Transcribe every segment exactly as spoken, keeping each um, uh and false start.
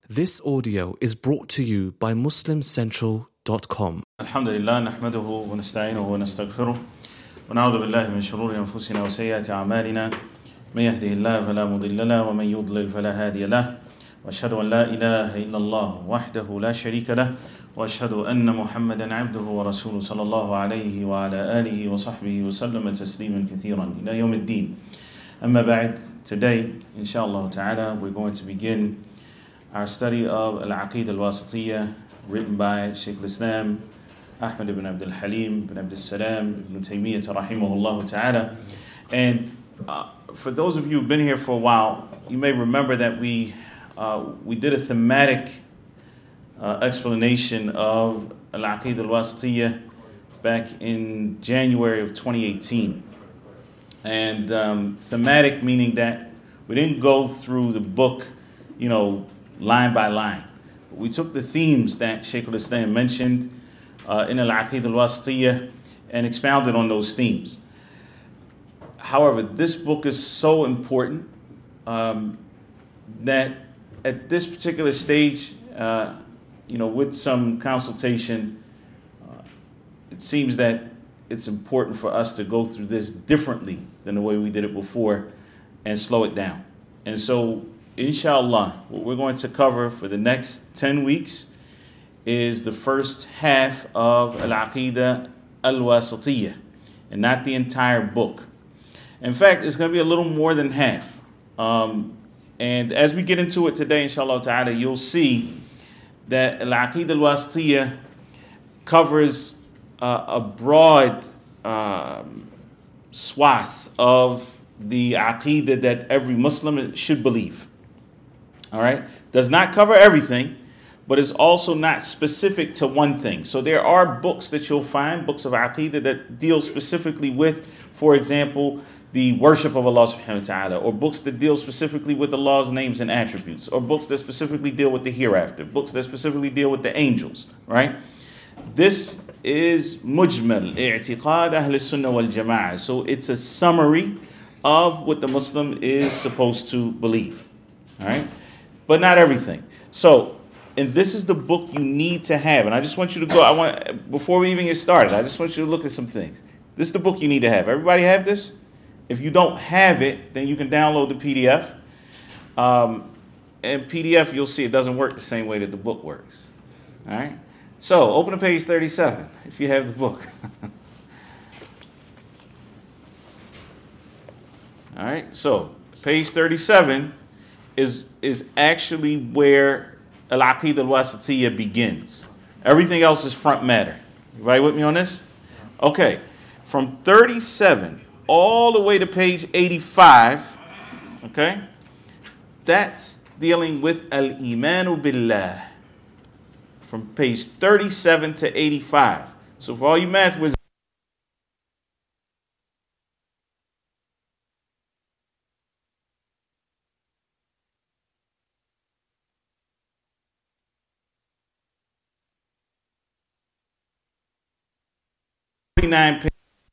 This audio is brought to you by muslim central dot com. الحمد لله نحمده ونستعينه ونستغفره ونعوذ بالله من شرور أنفسنا وسيئات أعمالنا من يهده الله فلا مضل له ومن يضلل فلا هادي له وأشهد أن لا إله إلا الله وحده لا شريك له وأشهد أن محمدا عبده ورسوله صلى الله عليه وعلى آله وصحبه وسلم تسليما كثيرا إلى يوم الدين. أما بعد, today inshallah ta'ala we're going to begin our study of Al-Aqeedah Al-Wasitiyya, written by Shaykh al-Islam Ahmad ibn Abdul Halim ibn Abdul Salam ibn Taymiyyah rahimahullah ta'ala. And uh, for those of you who've been here for a while, you may remember that we uh, we did a thematic uh, explanation of Al-Aqeedah Al-Wasitiyya back in January of twenty eighteen. And um, thematic meaning that we didn't go through the book, you know, line by line. We took the themes that Shaykh al-Islam mentioned uh, in Al-Aqeedah Al-Wasitiyya and expounded on those themes. However, this book is so important um, that at this particular stage, uh, you know, with some consultation, uh, it seems that it's important for us to go through this differently than the way we did it before and slow it down. And so, inshallah, what we're going to cover for the next ten weeks is the first half of Al-Aqeedah Al-Wasitiyya, and not the entire book. In fact, it's going to be a little more than half. Um, and as we get into it today, inshallah ta'ala, you'll see that Al-Aqeedah Al-Wasitiyya covers uh, a broad um, swath of the Aqeedah that every Muslim should believe. All right, does not cover everything, but is also not specific to one thing. So there are books that you'll find, books of Aqeedah that deal specifically with, for example, the worship of Allah subhanahu wa ta'ala, or books that deal specifically with Allah's names and attributes, or books that specifically deal with the hereafter, books that specifically deal with the angels, right? This is Mujmal, I'tiqad Ahl Sunnah wal Jama'ah. So it's a summary of what the Muslim is supposed to believe, all right? But not everything. So, and this is the book you need to have. And I just want you to go, I want, before we even get started, I just want you to look at some things. This is the book you need to have. Everybody have this? If you don't have it, then you can download the P D F. Um, and P D F, you'll see it doesn't work the same way that the book works. All right? So, open to page thirty-seven if you have the book. All right? So, page thirty-seven is is actually where Al-Aqeedah Al-Wasitiyya begins. Everything else is front matter. Everybody with me on this? Okay. From thirty-seven all the way to page eighty-five, okay, that's dealing with Al-Imanu Billah. From page thirty-seven to eighty-five. So for all you math wizards, nine pages.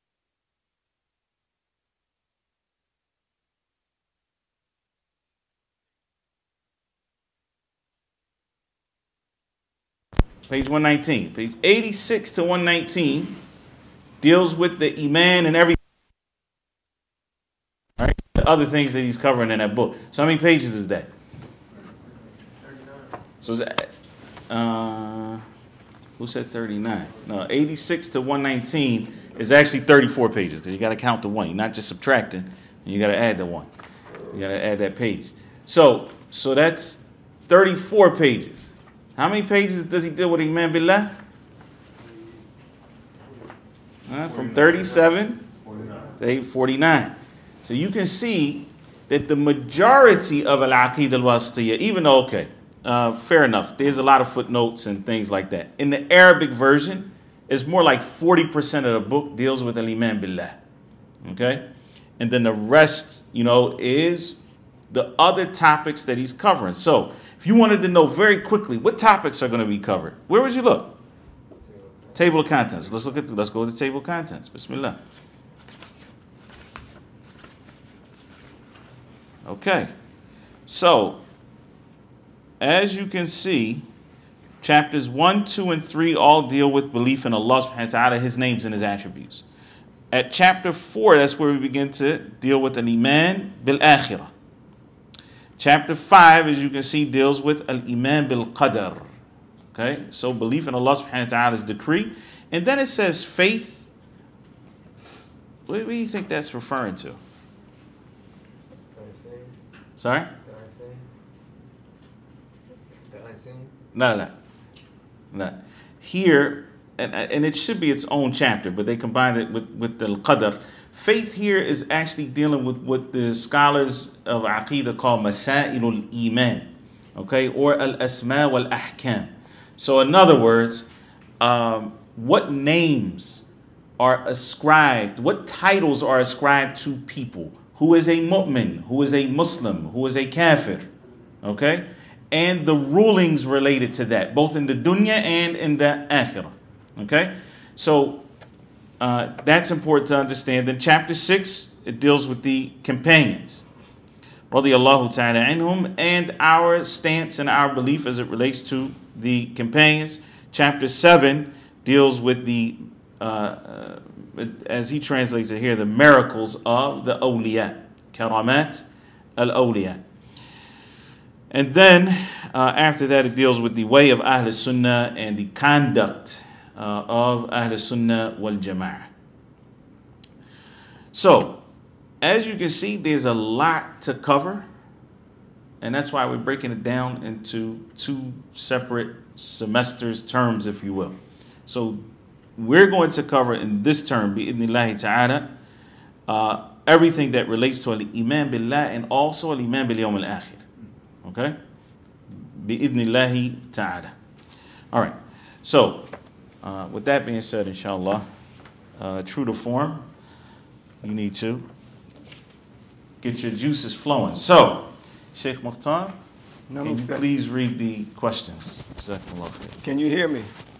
Page one nineteen. Page eighty-six to one nineteen deals with the Iman and everything. All right? The other things that he's covering in that book. So how many pages is that? So is that, uh, who said thirty-nine? No, eighty-six to one nineteen is actually thirty-four pages, because you got to count the one. You're not just subtracting, you got to add the one. You got to add that page. So, so that's thirty-four pages. How many pages does he deal with Iman Billah? Uh, from thirty-seven to forty-nine. So you can see that the majority of Al-Aqeedah Al-Wasitiyya, even though, okay, uh, fair enough, there's a lot of footnotes and things like that. In the Arabic version, it's more like forty percent of the book deals with Al-Iman Billah. Okay? And then the rest, you know, is the other topics that he's covering. So, if you wanted to know very quickly what topics are going to be covered, where would you look? Table of contents. Let's look at. The, let's go to the table of contents. Bismillah. Okay. So, as you can see, chapters one, two, and three all deal with belief in Allah subhanahu wa ta'ala, His names and His attributes. At chapter four, that's where we begin to deal with an iman bil akhirah. Chapter five, as you can see, deals with al iman bil qadar. Okay, so belief in Allah subhanahu wa ta'ala's decree. And then it says faith. What do you think that's referring to? Sorry? No, no, no. Here, and, and it should be its own chapter, but they combine it with, with the qadr. Faith here is actually dealing with what the scholars of Aqidah call Masailul Iman, okay, or Al-Asma wal-Ahkam. So in other words, um, what names are ascribed, what titles are ascribed to people? Who is a mu'min, who is a Muslim, who is a kafir, okay? And the rulings related to that, both in the dunya and in the akhirah, okay? So uh, that's important to understand. Then chapter six, it deals with the companions, radiyallahu ta'ala anhum, and our stance and our belief as it relates to the companions. Chapter seven deals with the, uh, uh, as he translates it here, the miracles of the awliya, karamat al-awliya. And then uh, after that, it deals with the way of Ahl Sunnah and the conduct uh, of Ahl Sunnah wal Jama'ah. So, as you can see, there's a lot to cover, and that's why we're breaking it down into two separate semesters, terms, if you will. So, we're going to cover in this term, bi'idhnillahi ta'ala, uh, everything that relates to al-iman billah and also al-iman bil yawm al-akhir. Okay? Bi'idhnillahi ta'ala. All right. So, uh, with that being said, inshallah, uh, true to form, you need to get your juices flowing. So, Sheikh Mukhtar, can you please read the questions? Can you hear me?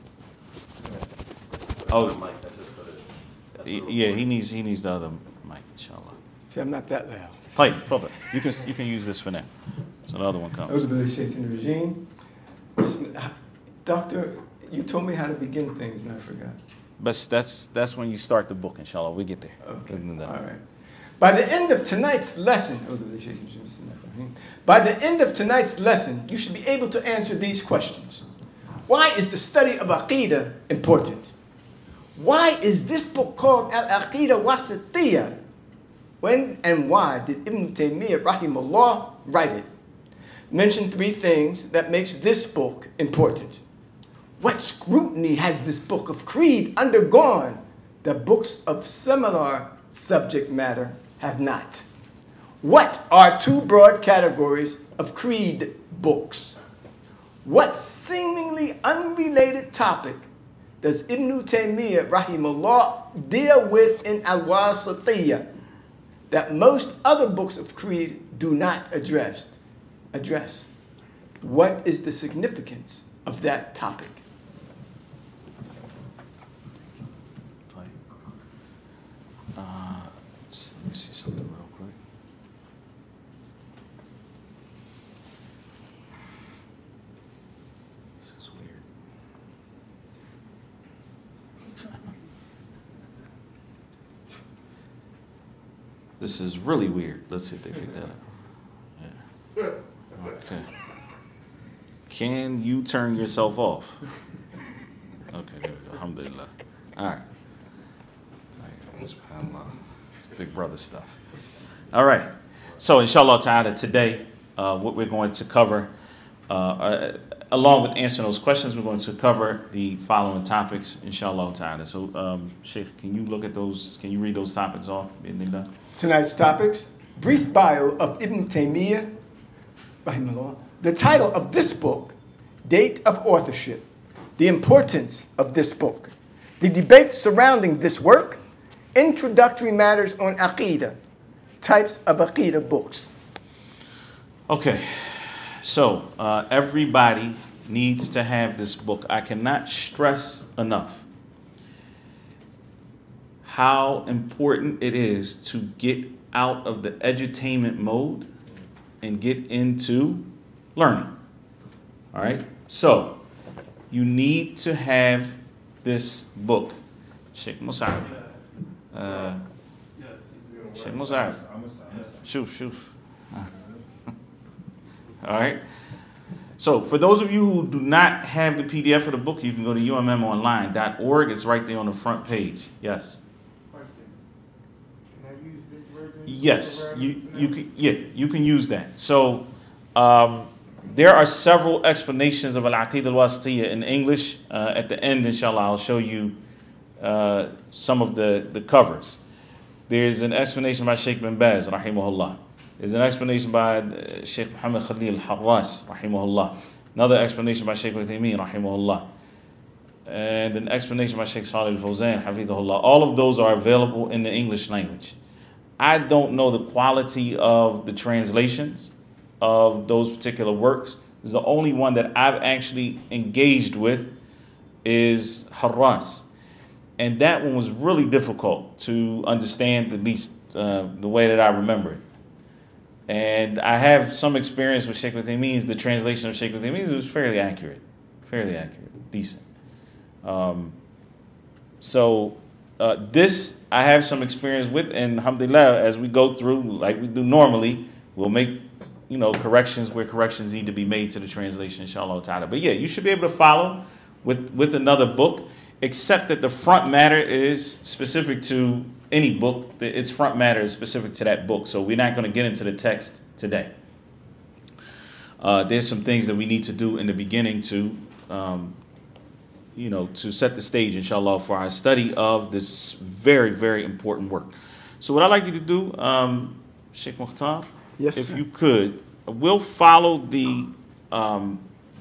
Oh, yeah, he needs he needs the other mic, inshallah. See, I'm not that loud. Hey, further. You can you can use this for now. So the other one comes. Regime. Listen, Doctor, you told me how to begin things and I forgot. But that's that's when you start the book, inshallah. We get there. Okay. All right. By the end of tonight's lesson, by the end of tonight's lesson, you should be able to answer these questions. Why is the study of Aqidah important? Why is this book called Al-Aqidah Wasitiyah? When and why did Ibn Taymiyyah rahimahullah write it? Mention three things that makes this book important. What scrutiny has this book of creed undergone that books of similar subject matter have not? What are two broad categories of creed books? What seemingly unrelated topic does Ibn Taymiyyah rahimahullah deal with in Al-Wasitiyah that most other books of creed do not address? Address. What is the significance of that topic? Uh, let me see something real quick. This is weird. This is really weird. Let's see if they pick that up. Yeah. Okay. Can you turn yourself off? Okay, there we go. Alhamdulillah. All right. SubhanAllah. It's big brother stuff. All right. So, inshallah ta'ala, today, uh, what we're going to cover, uh, uh, along with answering those questions, we're going to cover the following topics, inshallah ta'ala. So, um, Sheikh, can you look at those, can you read those topics off? Tonight's topics: brief bio of Ibn Taymiyyah, rahimahullah, the title of this book, date of authorship, the importance of this book, the debate surrounding this work, introductory matters on Aqidah, types of Aqidah books. Okay, so uh, everybody needs to have this book. I cannot stress enough how important it is to get out of the edutainment mode and get into learning. All right. So you need to have this book. Sheikh Musa'ab. Uh, Sheikh Musa'ab. Shoof, shoof. All right. So for those of you who do not have the P D F of the book, you can go to U M M online dot org. It's right there on the front page. Yes. Yes, you you can yeah you can use that. So um, there are several explanations of Al-Aqidah Al-Wasitiyya in English. Uh, at the end, inshallah, I'll show you uh, some of the, the covers. There's an explanation by Sheikh bin Baz, rahimahullah. There's an explanation by uh, Sheikh Muhammad Khalil Harras, rahimahullah. Another explanation by Sheikh Uthaymeen, rahimahullah. And an explanation by Sheikh Salih Al-Fawzan, hafidhahullah. All of those are available in the English language. I don't know the quality of the translations of those particular works. The only one that I've actually engaged with is Harras. And that one was really difficult to understand, at least uh, the way that I remember it. And I have some experience with Sheikh Uthaymeen's. The translation of Sheikh Uthaymeen's was fairly accurate. Fairly accurate. Decent. Um, so uh, this I have some experience with, and alhamdulillah, as we go through, like we do normally, we'll make, you know, corrections where corrections need to be made to the translation, inshallah ta'ala. But yeah, you should be able to follow with, with another book, except that the front matter is specific to any book. Its front matter is specific to that book, so we're not going to get into the text today. Uh, there's some things that we need to do in the beginning to, um, you know, to set the stage, inshallah, for our study of this very, very important work. So what I'd like you to do, um, Sheikh Mukhtar, yes, if sir. you could, we'll follow the, um,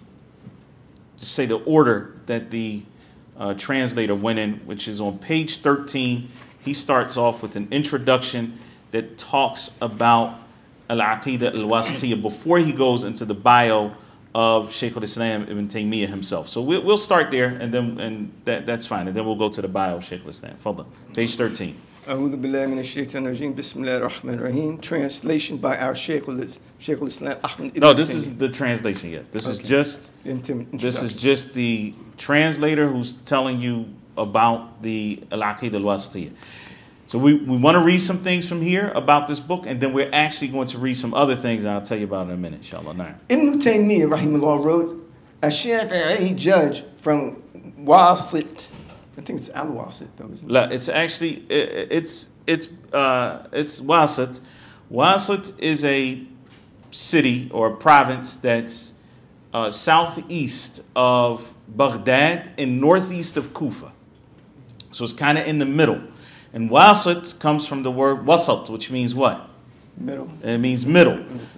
say the order that the uh, translator went in, which is on page thirteen. He starts off with an introduction that talks about Al-Aqidah Al-Wasitiyya before he goes into the bio of Shaykh al-Islam Ibn Taymiyyah himself. So we'll, we'll start there, and then and that, that's fine, and then we'll go to the bio of Shaykh al-Islam. Fadl, page thirteen. A'udhu billahi minash shaitanir rajim. Bismillahir rahmanir rahim. Translation by our Shaykh al-Islam Ahmad Ibn No, this Taymiyyah. is the translation yet. This Okay. is just Intim- this is introduction. just the translator who's telling you about the Al-Aqidah Al-Wasitiyya. So we, we want to read some things from here about this book, and then we're actually going to read some other things, and I'll tell you about it in a minute, inshallah. Now, Ibn Taymiyyah, rahimahullah, wrote, a Shafi'i judge from Wasit. I think it's Al-Wasit, though, isn't it? La, it's actually it, it's it's uh, it's Wasit. Wasit is a city or a province that's uh, southeast of Baghdad and northeast of Kufa. So it's kind of in the middle. And Wasit comes from the word wasat, which means what? Middle. It means middle.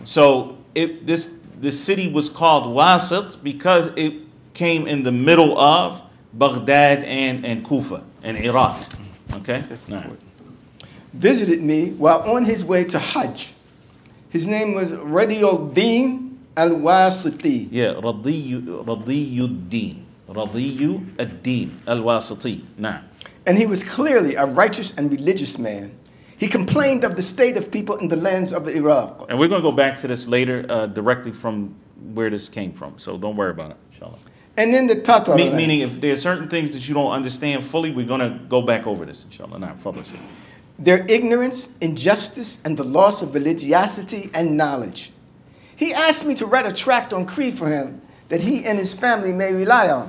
So it, this the city was called Wasit because it came in the middle of Baghdad and, and Kufa and Iraq. Okay? That's Now, important. Visited me while on his way to Hajj. His name was Radiyuddin al-Wasiti. yeah, Radiyu Radiyuddin. Radiyu ad-Din al-Wasiti. Now, And he was clearly a righteous and religious man. He complained of the state of people in the lands of Iraq. and we're going to go back to this later uh, directly from where this came from. So don't worry about it, inshallah. And in the Tatar Me- lands. meaning, if there are certain things that you don't understand fully, we're going to go back over this, inshallah. Now, follow us. Their ignorance, injustice, and the loss of religiosity and knowledge. He asked me to write a tract on creed for him that he and his family may rely on.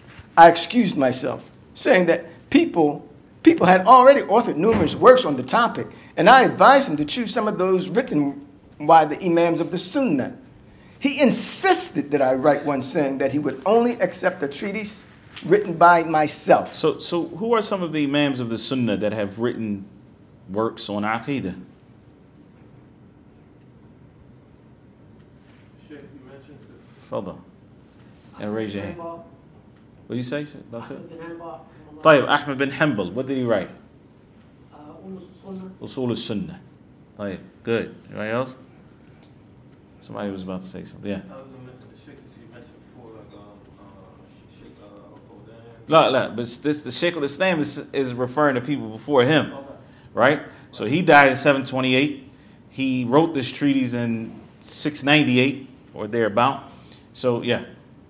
I excused myself, saying that people, people had already authored numerous works on the topic, and I advised him to choose some of those written by the imams of the Sunnah. He insisted that I write one saying that he would only accept a treatise written by myself. So, so who are some of the imams of the Sunnah that have written works on Aqidah? Sheikh, you mentioned Fadl. And raise your hand. Hanbal. What do you say? That's it? Ahmed bin Hanbal. طيب, Ahmed bin Hanbal. What did he write? Uh, Umm Sunnah. Usul al-Sunnah. طيب, good. Anybody else? Somebody was about to say something. Yeah. I was going to mention the Sheikh that you mentioned before, like um, uh, Sheikh uh, Al-Fawzan. No, no, but this, the Shaykh al-Islam is, is referring to people before him, Okay. right? So he died in seven twenty-eight. He wrote this treatise in six ninety-eight or thereabout. So, yeah.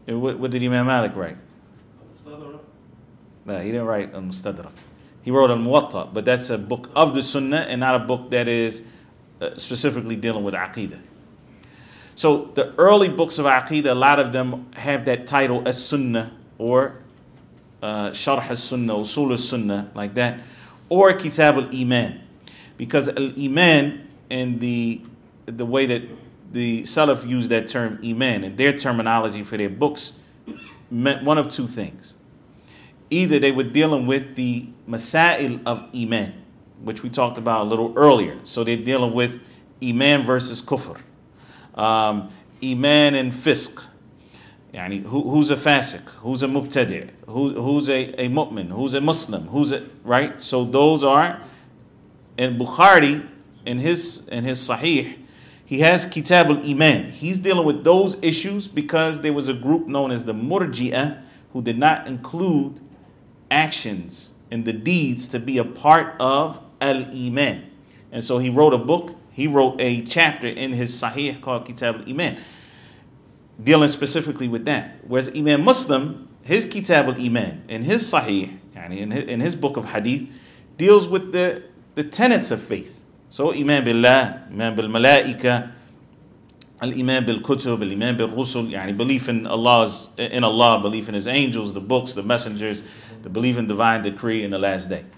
And what, what did Imam Malik write? Mustadrak. No, he didn't write Al-Mustadrak. He wrote Al-Muwatta, but that's a book of the Sunnah and not a book that is uh, specifically dealing with Aqidah. So the early books of Aqidah, a lot of them have that title As-Sunnah or uh, Sharh As-Sunnah, Usul As-Sunnah, like that, or Kitab Al-Iman. Because Al-Iman, and the the way that the Salaf use that term Iman, and their terminology for their books, meant one of two things. Either they were dealing with the Masail of Iman, which we talked about a little earlier. So they're dealing with Iman versus Kufr. Um, Iman and Fisq. Yani, who, who's a Fasiq? Who's a Mubtadi'? Who, who's a, a Mu'min? Who's a Muslim? Who's a, right? So those are, and Bukhari, in his, in his Sahih, he has Kitab al-Iman. He's dealing with those issues because there was a group known as the Murji'ah who did not include actions and the deeds to be a part of al-Iman. And so he wrote a book, he wrote a chapter in his Sahih called Kitab al-Iman, dealing specifically with that. Whereas Imam Muslim, his Kitab al-Iman, in his Sahih, yani in his, in his book of Hadith, deals with the, the tenets of faith. So Iman billah, Iman bil malaika, Al-Iman bil-Kutub, Al-Iman bil-Rusul, yani belief in Allah's, in Allah, belief in His angels, the books, the messengers, the belief in divine decree in the last day.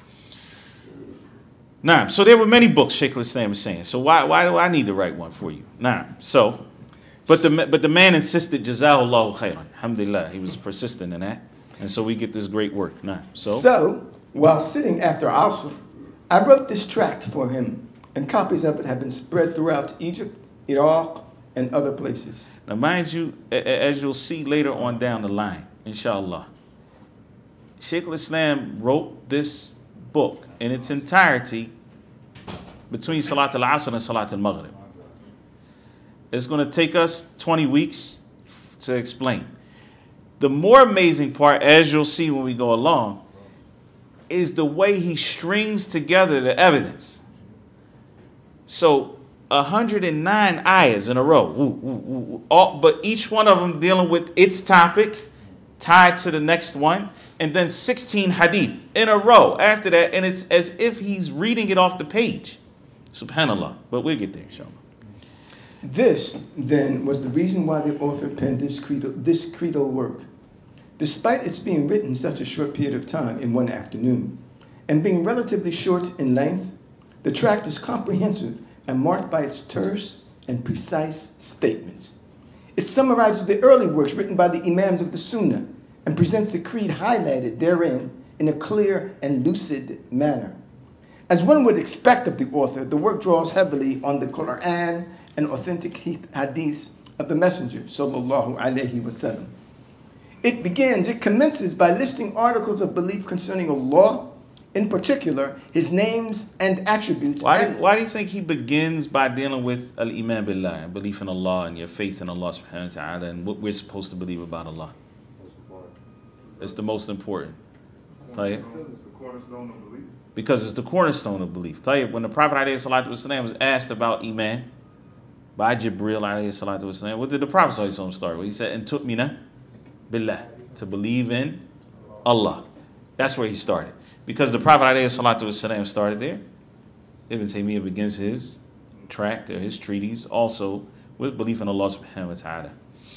Now, so there were many books Shaykh al-Islam is saying. So why why do I need to write one for you? Now, so, but the but the man insisted, Jazahullahu khairan. Alhamdulillah, he was persistent in that, and so we get this great work. Now, so So, while sitting after Asr, I wrote this tract for him, and copies of it have been spread throughout Egypt, Iraq, and other places. Now, mind you, as you'll see later on down the line, inshallah, Shaykh al-Islam wrote this book in its entirety between Salat al-Asr and Salat al-Maghrib. It's going to take us twenty weeks to explain. The more amazing part, as you'll see when we go along, is the way he strings together the evidence. So, one hundred nine ayahs in a row, woo, woo, woo, woo. All, but each one of them dealing with its topic, tied to the next one, and then sixteen hadith in a row after that, and it's as if he's reading it off the page. Subhanallah. But we'll get there, inshallah. This, then, was the reason why the author penned this creedal, this creedal work. Despite its being written such a short period of time in one afternoon, and being relatively short in length, the tract is comprehensive and marked by its terse and precise statements. It summarizes the early works written by the Imams of the Sunnah and presents the creed highlighted therein in a clear and lucid manner. As one would expect of the author, the work draws heavily on the Quran and authentic hadiths of the Messenger, sallallahu alaihi wasallam. It begins, it commences by listing articles of belief concerning Allah, in particular, His names and attributes. Why, and do, why do you think he begins by dealing with al-Iman billah, and belief in Allah and your faith in Allah subhanahu wa ta'ala and what we're supposed to believe about Allah? It's the most important. Tayyib. It's the cornerstone of belief. Because it's the cornerstone of belief. Tayyib, when the Prophet alayhi salatu wasalam was asked about Iman by Jibreel alayhi salatu wasalam, what did the Prophet sallallahu alaihi wasallam start with? He said, "And tu'mina billah," to believe in Allah. That's where he started. Because the Prophet alayhi salatu wasalam started there, Ibn Taymiyyah begins his tract or his treatise also with belief in Allah subhanahu wa ta'ala.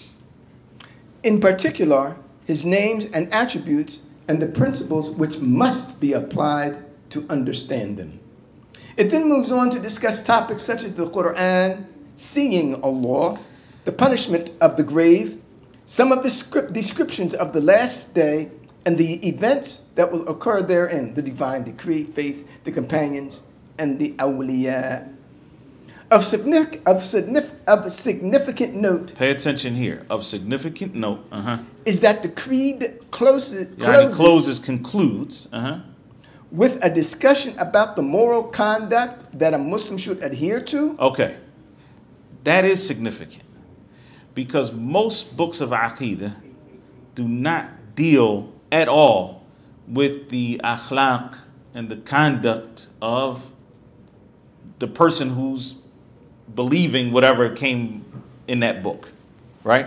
in particular, His names and attributes and the principles which must be applied to understand them. It then moves on to discuss topics such as the Quran, seeing Allah, the punishment of the grave, some of the script descriptions of the last day, and the events that will occur therein, the divine decree, faith, the companions, and the awliya. Of, significant, of, signif- of significant note, Pay attention here. Of significant note, uh-huh. is that the creed closes, Yani closes, closes, concludes, uh-huh. with a discussion about the moral conduct that a Muslim should adhere to. Okay. That is significant. Because most books of Aqidah do not deal at all with the akhlaq and the conduct of the person who's believing whatever came in that book, right?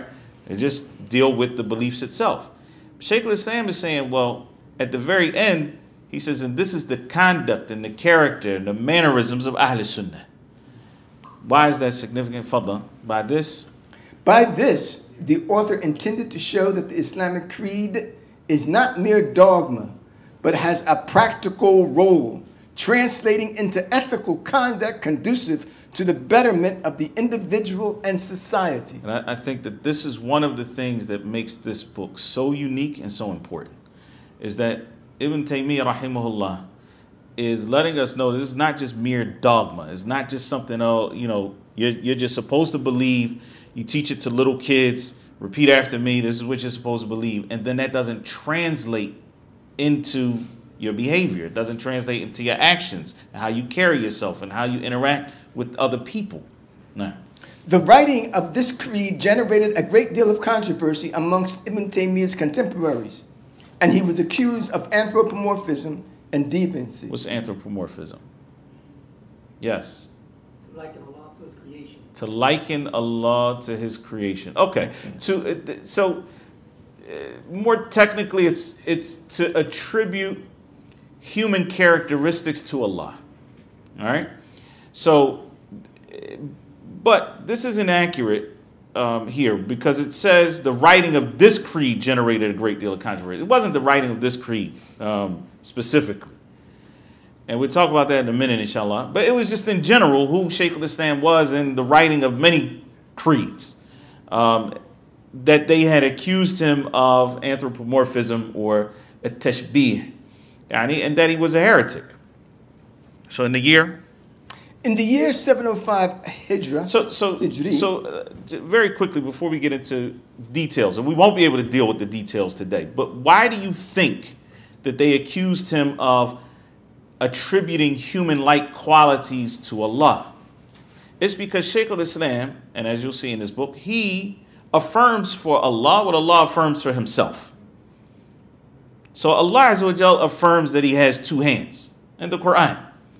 They just deal with the beliefs itself. Shaykh al-Islam is saying, well, at the very end, he says, and this is the conduct and the character and the mannerisms of Ahl Sunnah. Why is that significant? Fadda. By this? By this, the author intended to show that the Islamic creed is not mere dogma, but has a practical role, translating into ethical conduct conducive to the betterment of the individual and society. And I, I think that this is one of the things that makes this book so unique and so important, is that Ibn Taymiyyah rahimahullah is letting us know this is not just mere dogma. It's not just something, oh, you know, you're, you're just supposed to believe. You teach it to little kids, repeat after me, this is what you're supposed to believe. And then that doesn't translate into your behavior. It doesn't translate into your actions, and how you carry yourself, and how you interact with other people. No. The writing of this creed generated a great deal of controversy amongst Ibn Taymiyyah's contemporaries, and he was accused of anthropomorphism and deviancy. What's anthropomorphism? Yes. To liken Allah to his creation. To liken Allah to his creation. Okay. To, so uh, more technically, it's it's to attribute human characteristics to Allah. All right. So, but this is inaccurate um, here, because it says the writing of this creed generated a great deal of controversy. It wasn't the writing of this creed um, specifically. And we'll talk about that in a minute, inshallah. But it was just in general who Shaykh al-Islam was in the writing of many creeds, um, that they had accused him of anthropomorphism or a tashbih, and that he was a heretic. So in the year? In the year seven oh five Hijrah. So, so, Hijri, so uh, very quickly before we get into details, and we won't be able to deal with the details today, but why do you think that they accused him of attributing human-like qualities to Allah? It's because Shaykh al-Islam, and as you'll see in this book, he affirms for Allah what Allah affirms for himself. So Allah Azza wa Jal affirms that he has two hands in the Quran.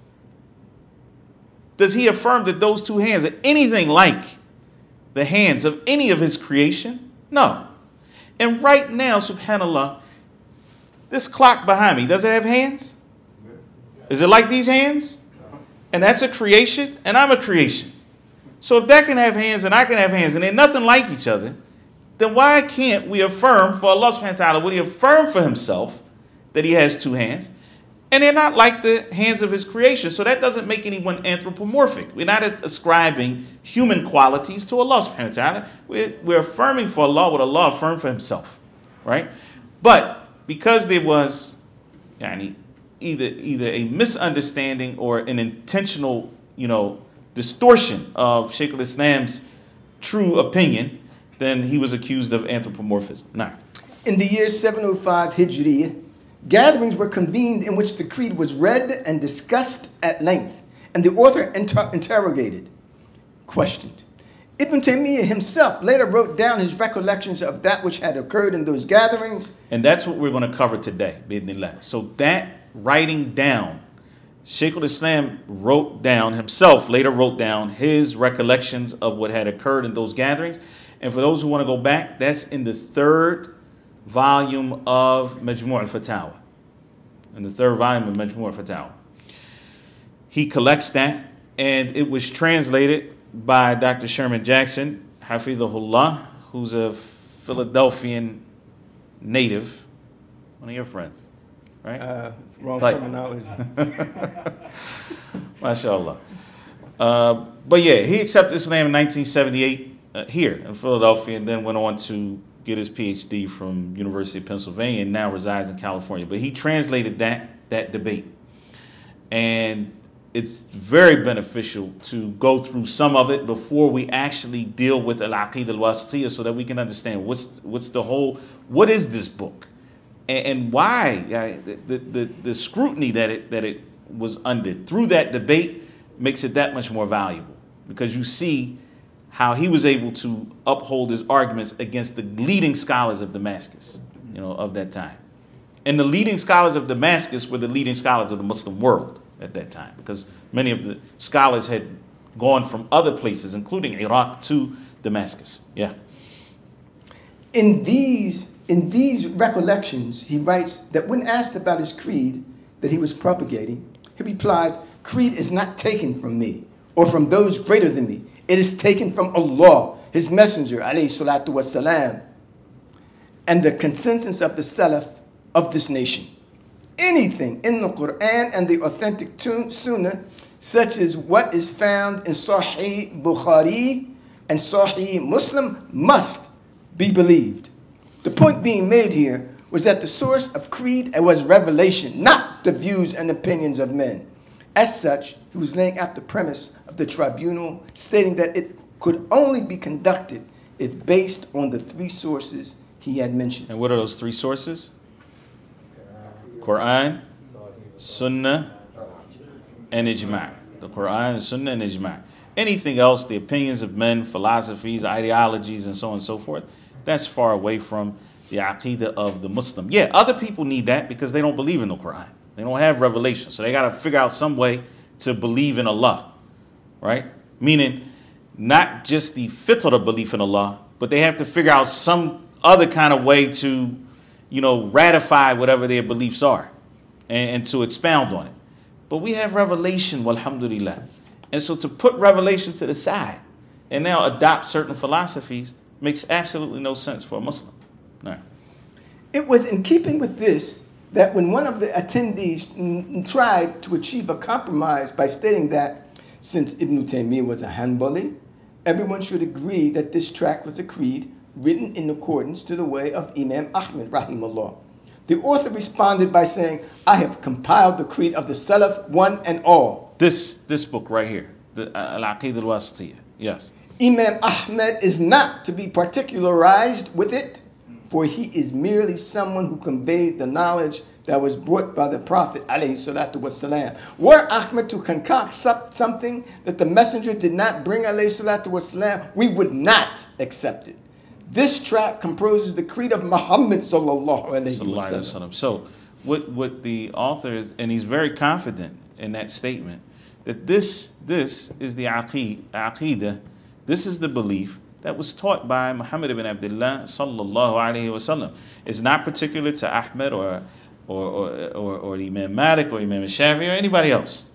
Does he affirm that those two hands are anything like the hands of any of his creation? No. And right now, subhanAllah, this clock behind me, does it have hands? Is it like these hands? And that's a creation, and I'm a creation. So if that can have hands and I can have hands, and they're nothing like each other, then why can't we affirm for Allah subhanahu wa ta'ala, would he affirm for himself that he has two hands? And they're not like the hands of his creation. So that doesn't make anyone anthropomorphic. We're not ascribing human qualities to Allah subhanahu wa ta'ala. We're, we're affirming for Allah what Allah affirmed for himself. Right? But because there was yani, either either a misunderstanding or an intentional, you know, distortion of Shaykh al-Islam's true opinion, then he was accused of anthropomorphism. Now, in the year seven oh five Hijri, gatherings were convened in which the creed was read and discussed at length, and the author inter interrogated, questioned. Ibn Taymiyyah himself later wrote down his recollections of that which had occurred in those gatherings. And that's what we're going to cover today, bi'idhnillah. So that writing down, Shaykh al-Islam wrote down, himself later wrote down his recollections of what had occurred in those gatherings. And for those who want to go back, that's in the third volume of Majmu' al-Fatawa. In the third volume of Majmu' al-Fatawa. He collects that, and it was translated by Doctor Sherman Jackson, Hafidhahullah, who's a Philadelphian native, one of your friends, right? Uh, wrong Type. terminology. MashaAllah. Uh, but yeah, he accepted Islam in nineteen seventy-eight uh, here in Philadelphia, and then went on to get his P H D from University of Pennsylvania, and now resides in California. But he translated that that debate, and it's very beneficial to go through some of it before we actually deal with Al-Aqidah Al-Wasitiyah, so that we can understand what's what's the whole, what is this book, and, and why uh, the, the the scrutiny that it that it was under through that debate makes it that much more valuable, because you see how he was able to uphold his arguments against the leading scholars of Damascus, you know, of that time. And the leading scholars of Damascus were the leading scholars of the Muslim world at that time, because many of the scholars had gone from other places, including Iraq, to Damascus. Yeah. In these, in these recollections, he writes that when asked about his creed that he was propagating, he replied, "Creed is not taken from me or from those greater than me. It is taken from Allah, His Messenger, alayhi salatu wasalam, and the consensus of the Salaf of this nation. Anything in the Quran and the authentic Sunnah, such as what is found in Sahih Bukhari and Sahih Muslim, must be believed." The point being made here was that the source of creed was revelation, not the views and opinions of men. As such, he was laying out the premise of the tribunal, stating that it could only be conducted if based on the three sources he had mentioned. And what are those three sources? Quran, Sunnah, and Ijma'. The Quran, Sunnah, and Ijma'. Anything else, the opinions of men, philosophies, ideologies, and so on and so forth, that's far away from the aqidah of the Muslim. Yeah, other people need that because they don't believe in the Quran. They don't have revelation. So they got to figure out some way to believe in Allah, right? Meaning not just the fitrah belief in Allah, but they have to figure out some other kind of way to, you know, ratify whatever their beliefs are and, and to expound on it. But we have revelation, walhamdulillah. And so to put revelation to the side and now adopt certain philosophies makes absolutely no sense for a Muslim. No. It was in keeping with this that when one of the attendees n- tried to achieve a compromise by stating that since Ibn Taymiyyah was a Hanbali, everyone should agree that this tract was a creed written in accordance to the way of Imam Ahmad rahimahullah. The author responded by saying, "I have compiled the creed of the Salaf, one and all." This this book right here, the uh, Al-Aqidah Al-Wasitiyah. Yes. Imam Ahmad is not to be particularized with it, for he is merely someone who conveyed the knowledge that was brought by the Prophet alayhi salatu wasalam. Were Ahmad to concoct something that the Messenger did not bring alayhi salatu wasalam, we would not accept it. This tract composes the creed of Muhammad sallallahu alayhi wasallam. So what what the author is, and he's very confident in that statement, that this this is the aqidah, this is the belief that was taught by Muhammad ibn Abdullah sallallahu alayhi wasallam. It's not particular to Ahmed or or or, or, or Imam Malik or Imam Shafi'i or anybody else.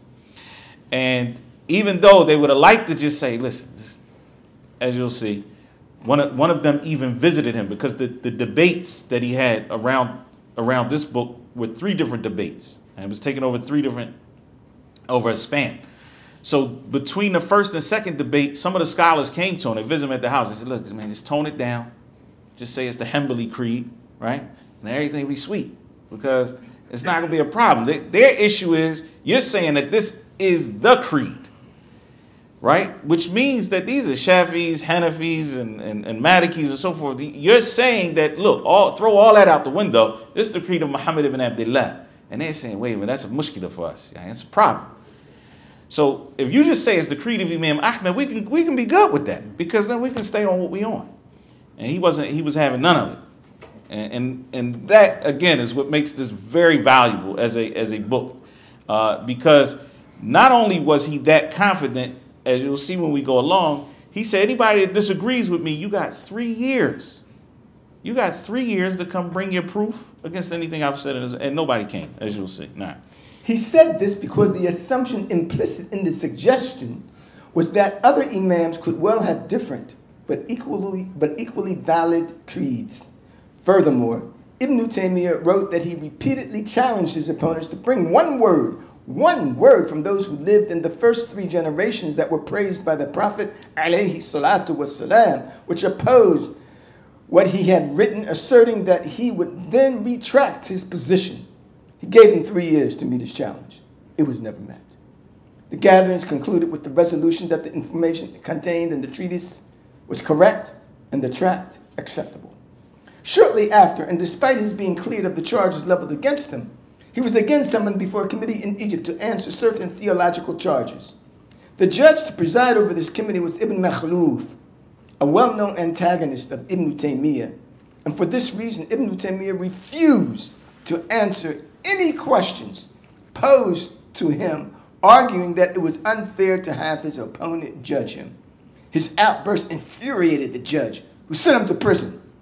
And even though they would have liked to just say, listen, just, as you'll see, one of, one of them even visited him, because the, the debates that he had around around this book were three different debates, and it was taken over three different over a span. So between the first and second debate, some of the scholars came to him. They visited him at the house. They said, "Look, man, just tone it down. Just say it's the Hanbali creed, right? And everything will be sweet, because it's not going to be a problem." They, their issue is, you're saying that this is the creed, right? Which means that these are Shafi'is, Hanafis, and, and, and Malikis, and so forth. You're saying that, look, all, throw all that out the window. This is the creed of Muhammad ibn Abdullah. And they're saying, wait a minute, that's a mushkila for us. Yeah, it's a problem. So if you just say it's the creed of Imam Ahmad, we can we can be good with that, because then we can stay on what we on. And he wasn't he was having none of it. And and, and that again is what makes this very valuable as a as a book. Uh, because not only was he that confident, as you'll see when we go along, he said, anybody that disagrees with me, you got three years. You got three years to come bring your proof against anything I've said, and nobody came, as you'll see. Nah. He said this because the assumption implicit in the suggestion was that other imams could well have different but equally but equally valid creeds. Furthermore, Ibn Taymiyyah wrote that he repeatedly challenged his opponents to bring one word, one word from those who lived in the first three generations that were praised by the Prophet alayhi salatu wasalam, which opposed what he had written, asserting that he would then retract his position. He gave them three years to meet his challenge. It was never met. The gatherings concluded with the resolution that the information contained in the treatise was correct and the tract acceptable. Shortly after, and despite his being cleared of the charges leveled against him, he was again summoned before a committee in Egypt to answer certain theological charges. The judge to preside over this committee was Ibn Makhluf, a well-known antagonist of Ibn Taymiyyah, and for this reason, Ibn Taymiyyah refused to answer any questions posed to him, arguing that it was unfair to have his opponent judge him. His outburst infuriated the judge, who sent him to prison.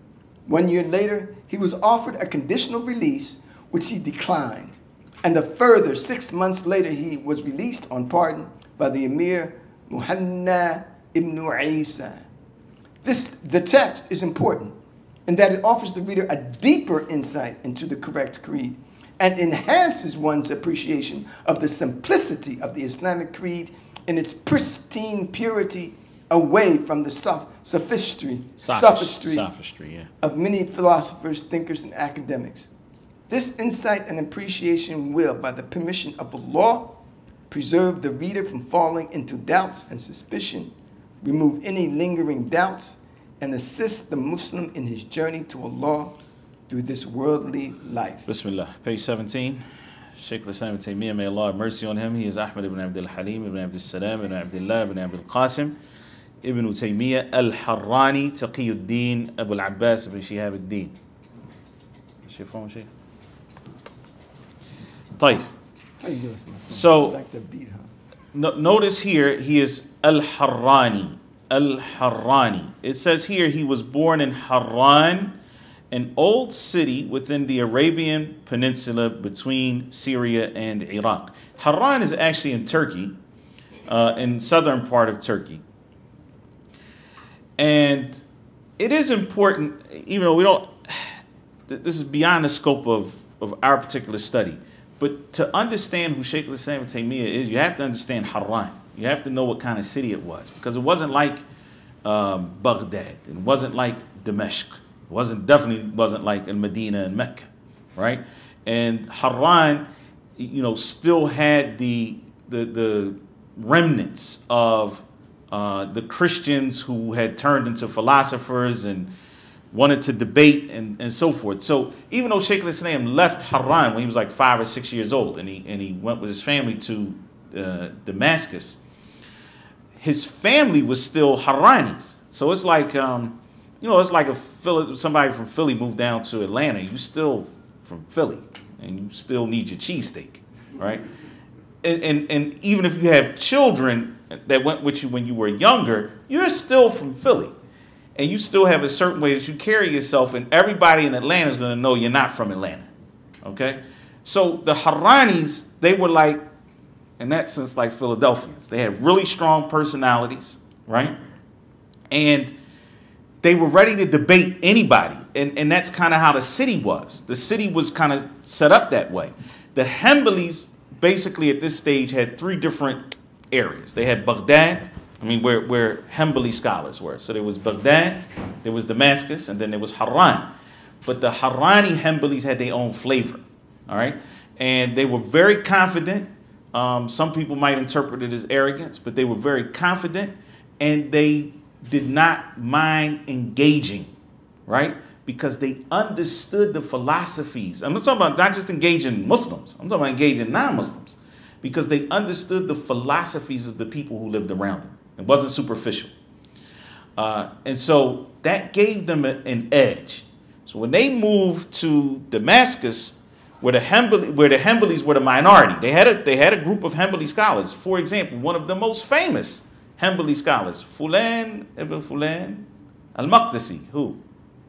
One year later, he was offered a conditional release, which he declined. And a further six months later, he was released on pardon by the Emir Muhanna ibn Isa. This, the text is important in that it offers the reader a deeper insight into the correct creed and enhances one's appreciation of the simplicity of the Islamic creed in its pristine purity, away from the soph- sophistry, sophistry, sophistry yeah. of many philosophers, thinkers, and academics. This insight and appreciation will, by the permission of Allah, preserve the reader from falling into doubts and suspicion, remove any lingering doubts, and assist the Muslim in his journey to Allah through this worldly life. Bismillah. Page seventeen. Shaykh al-Islam ibn Taymiyyah, may Allah have mercy on him. He is Ahmad ibn Abdul Halim ibn Abdul Salam ibn Abdullah ibn Abdul Qasim ibn Taymiyyah al-Harrani Taqiyuddin Abu al-Abbas ibn Shihab al-Din. What's your phone, Shaykh? طيب. So, no, notice here, he is Al-Harrani. Al-Harrani. It says here he was born in Harran, an old city within the Arabian Peninsula between Syria and Iraq. Harran is actually in Turkey, uh, in southern part of Turkey. And it is important, even though we don't, this is beyond the scope of, of our particular study. But to understand who Shaykh al-Islam ibn Taymiyyah is, you have to understand Harran. You have to know what kind of city it was. Because it wasn't like um, Baghdad. It wasn't like Damascus. It wasn't, definitely wasn't like Al-Medina and Mecca, right? And Harran, you know, still had the, the, the remnants of uh, the Christians who had turned into philosophers and wanted to debate and, and so forth. So even though Shaykh al-Islam left Harran when he was like five or six years old, and he and he went with his family to uh, Damascus, his family was still Harranis. So it's like, um, you know, it's like a Philly, somebody from Philly moved down to Atlanta. You still from Philly, and you still need your cheesesteak, right? And, and and even if you have children that went with you when you were younger, you're still from Philly. And you still have a certain way that you carry yourself, and everybody in Atlanta is going to know you're not from Atlanta, okay? So the Harranis, they were like, in that sense, like Philadelphians. They had really strong personalities, right? And they were ready to debate anybody, and, and that's kind of how the city was. The city was kind of set up that way. The Hanbalis, basically at this stage, had three different areas. They had Baghdad, I mean, where, where Hanbali scholars were. So there was Baghdad, there was Damascus, and then there was Harran. But the Harrani Hanbalis had their own flavor, all right? And they were very confident. Um, some people might interpret it as arrogance, but they were very confident, and they did not mind engaging, right? Because they understood the philosophies. I'm not talking about not just engaging Muslims. I'm talking about engaging non-Muslims, because they understood the philosophies of the people who lived around them. It wasn't superficial. Uh, and so that gave them a, an edge. So when they moved to Damascus, where the Hanbali, where the Hanbalis were the minority, they had a they had a group of Hanbali scholars. For example, one of the most famous Hanbali scholars, Fulan ibn Fulan al-Maqdisi, who?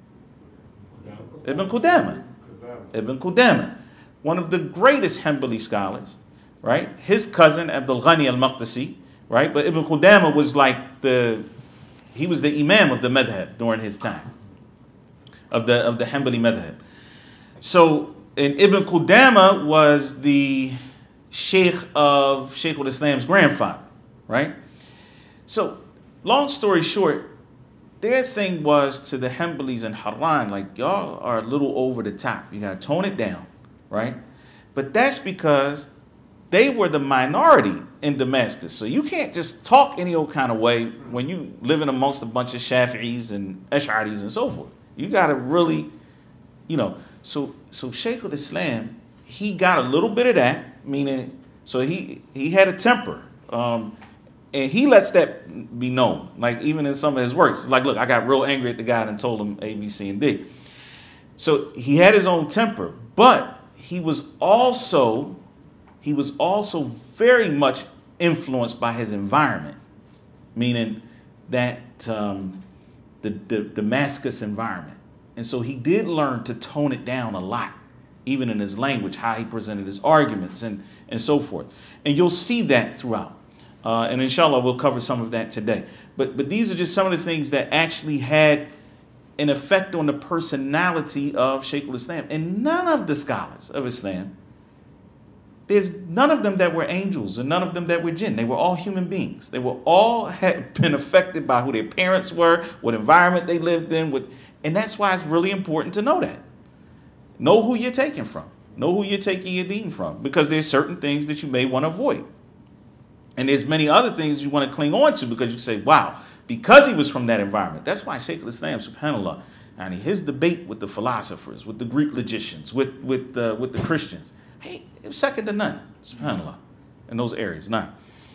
Ibn Qudama. Ibn Qudama, one of the greatest Hanbali scholars, right? His cousin Abdul Ghani al-Maqdisi, right? But Ibn Qudama was like the, he was the imam of the madhab during his time, of the of the Hanbali madhab. So, and Ibn Qudama was the sheikh of Shaykh al-Islam's grandfather, right? So, long story short, their thing was to the Hanbalis and Harran, like, y'all are a little over the top. You gotta tone it down, right? But that's because they were the minority in Damascus. So you can't just talk any old kind of way when you living amongst a bunch of Shafi'is and Ash'aris and so forth. You got to really, you know, so so Shaykh al-Islam, he got a little bit of that, meaning, so he, he had a temper. Um, and he lets that be known, like even in some of his works. It's like, look, I got real angry at the guy and told him A, B, C, and D. So he had his own temper, but he was also He was also very much influenced by his environment, meaning that um, the, the Damascus environment. And so he did learn to tone it down a lot, even in his language, how he presented his arguments and, and so forth. And you'll see that throughout. Uh, and inshallah, we'll cover some of that today. But, but these are just some of the things that actually had an effect on the personality of Shaykh al-Islam. And none of the scholars of Islam, there's none of them that were angels and none of them that were jinn. They were all human beings. They were all had been affected by who their parents were, what environment they lived in. What, and that's why it's really important to know that. Know who you're taking from. Know who you're taking your deen from. Because there's certain things that you may want to avoid. And there's many other things you want to cling on to because you say, wow, because he was from that environment. That's why Shaykh al-Islam, subhanAllah, and his debate with the philosophers, with the Greek logicians, with, with, uh, with the Christians, hey, it was second to none, subhanAllah, in those areas. Now,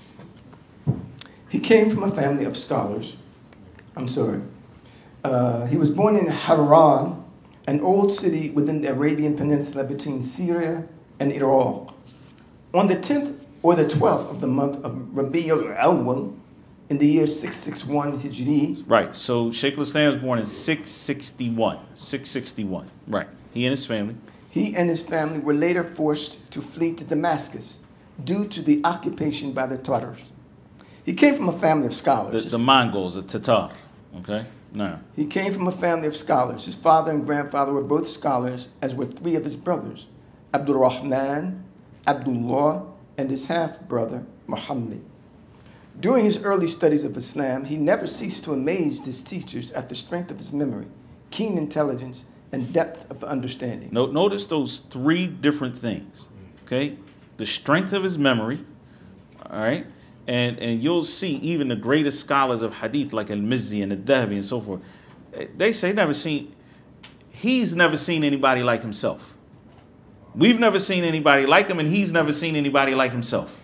he came from a family of scholars. I'm sorry. Uh, he was born in Haran, an old city within the Arabian Peninsula between Syria and Iraq. On the tenth or the twelfth of the month of Rabi' al-Awwal, in the year six sixty-one Hijri. Right, so Shaykh al-Islam was born in six sixty-one. six sixty-one, right. He and his family. He and his family were later forced to flee to Damascus due to the occupation by the Tatars. He came from a family of scholars. The, the Mongols, the Tatar, okay? Now. He came from a family of scholars. His father and grandfather were both scholars, as were three of his brothers, Abdul Rahman, Abdullah, and his half-brother, Muhammad. During his early studies of Islam, he never ceased to amaze his teachers at the strength of his memory, keen intelligence, and depth of understanding. No, notice those three different things, okay? The strength of his memory, all right? And, and you'll see even the greatest scholars of hadith like Al-Mizzi and Al-Dhahabi and so forth, they say never seen, he's never seen anybody like himself. We've never seen anybody like him, and he's never seen anybody like himself.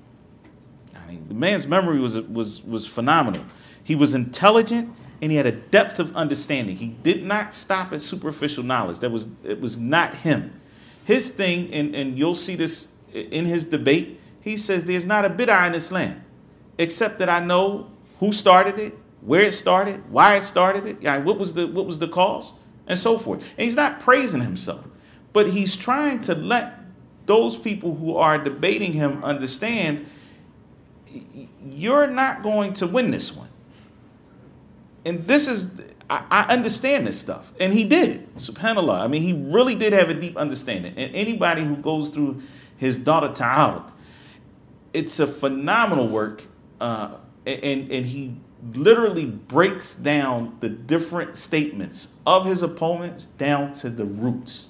I mean, the man's memory was, was, was phenomenal. He was intelligent, and he had a depth of understanding. He did not stop at superficial knowledge. That was, it was not him. His thing, and, and you'll see this in his debate, he says there's not a bid'ah in Islam, except that I know who started it, where it started, why it started it, yeah, what was the what was the cause, and so forth. And he's not praising himself, but he's trying to let those people who are debating him understand you're not going to win this one. And this is, I, I understand this stuff. And he did, subhanAllah. I mean, he really did have a deep understanding. And anybody who goes through his Dar Ta'arud, it's a phenomenal work. Uh, and, and he literally breaks down the different statements of his opponents down to the roots.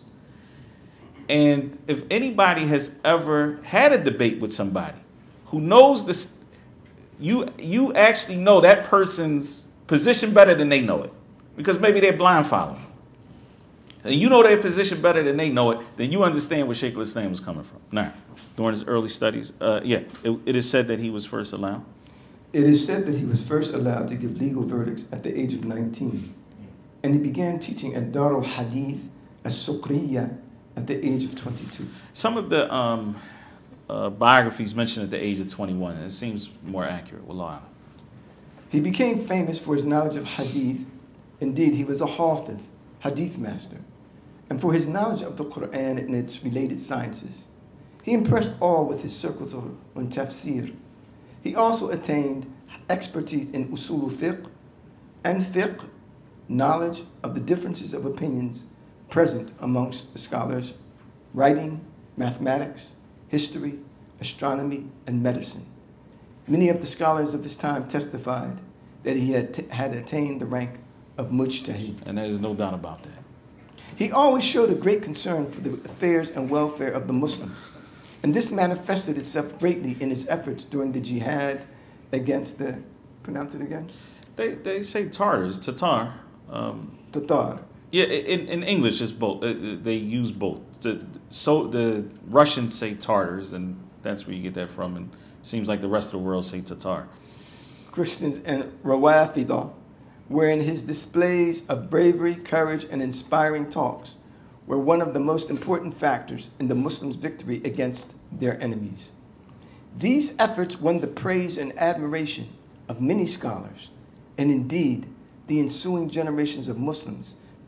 And if anybody has ever had a debate with somebody who knows this, you, you actually know that person's position better than they know it, because maybe they're blind following. And you know their position better than they know it, then you understand where Shaykh al-Islam was coming from. Now, during his early studies, uh, yeah, it, it is said that he was first allowed. It is said that he was first allowed to give legal verdicts at the age of nineteen. And he began teaching at Dar al-Hadith as-Suqriya at the age of twenty-two. Some of the um, uh, biographies mentioned at the age of twenty-one, and it seems more accurate. Wallah. He became famous for his knowledge of hadith. Indeed, he was a hafiz, hadith master, and for his knowledge of the Quran and its related sciences. He impressed all with his circles on tafsir. He also attained expertise in usul fiqh and fiqh, knowledge of the differences of opinions present amongst the scholars, writing, mathematics, history, astronomy, and medicine. Many of the scholars of his time testified that he had, t- had attained the rank of mujtahid. And there is no doubt about that. He always showed a great concern for the affairs and welfare of the Muslims. And this manifested itself greatly in his efforts during the jihad against the, pronounce it again? They they say Tartars, Tatar. Um, Tatar. yeah, in, in English it's both. Uh, They use both. The, so the Russians say Tartars, and that's where you get that from. And it seems like the rest of the world say Tatar. Christians and Rawafida, wherein his displays of bravery, courage, and inspiring talks were one of the most important factors in the Muslims' victory against their enemies. These efforts won the praise and admiration of many scholars, and indeed, the ensuing generations of Muslims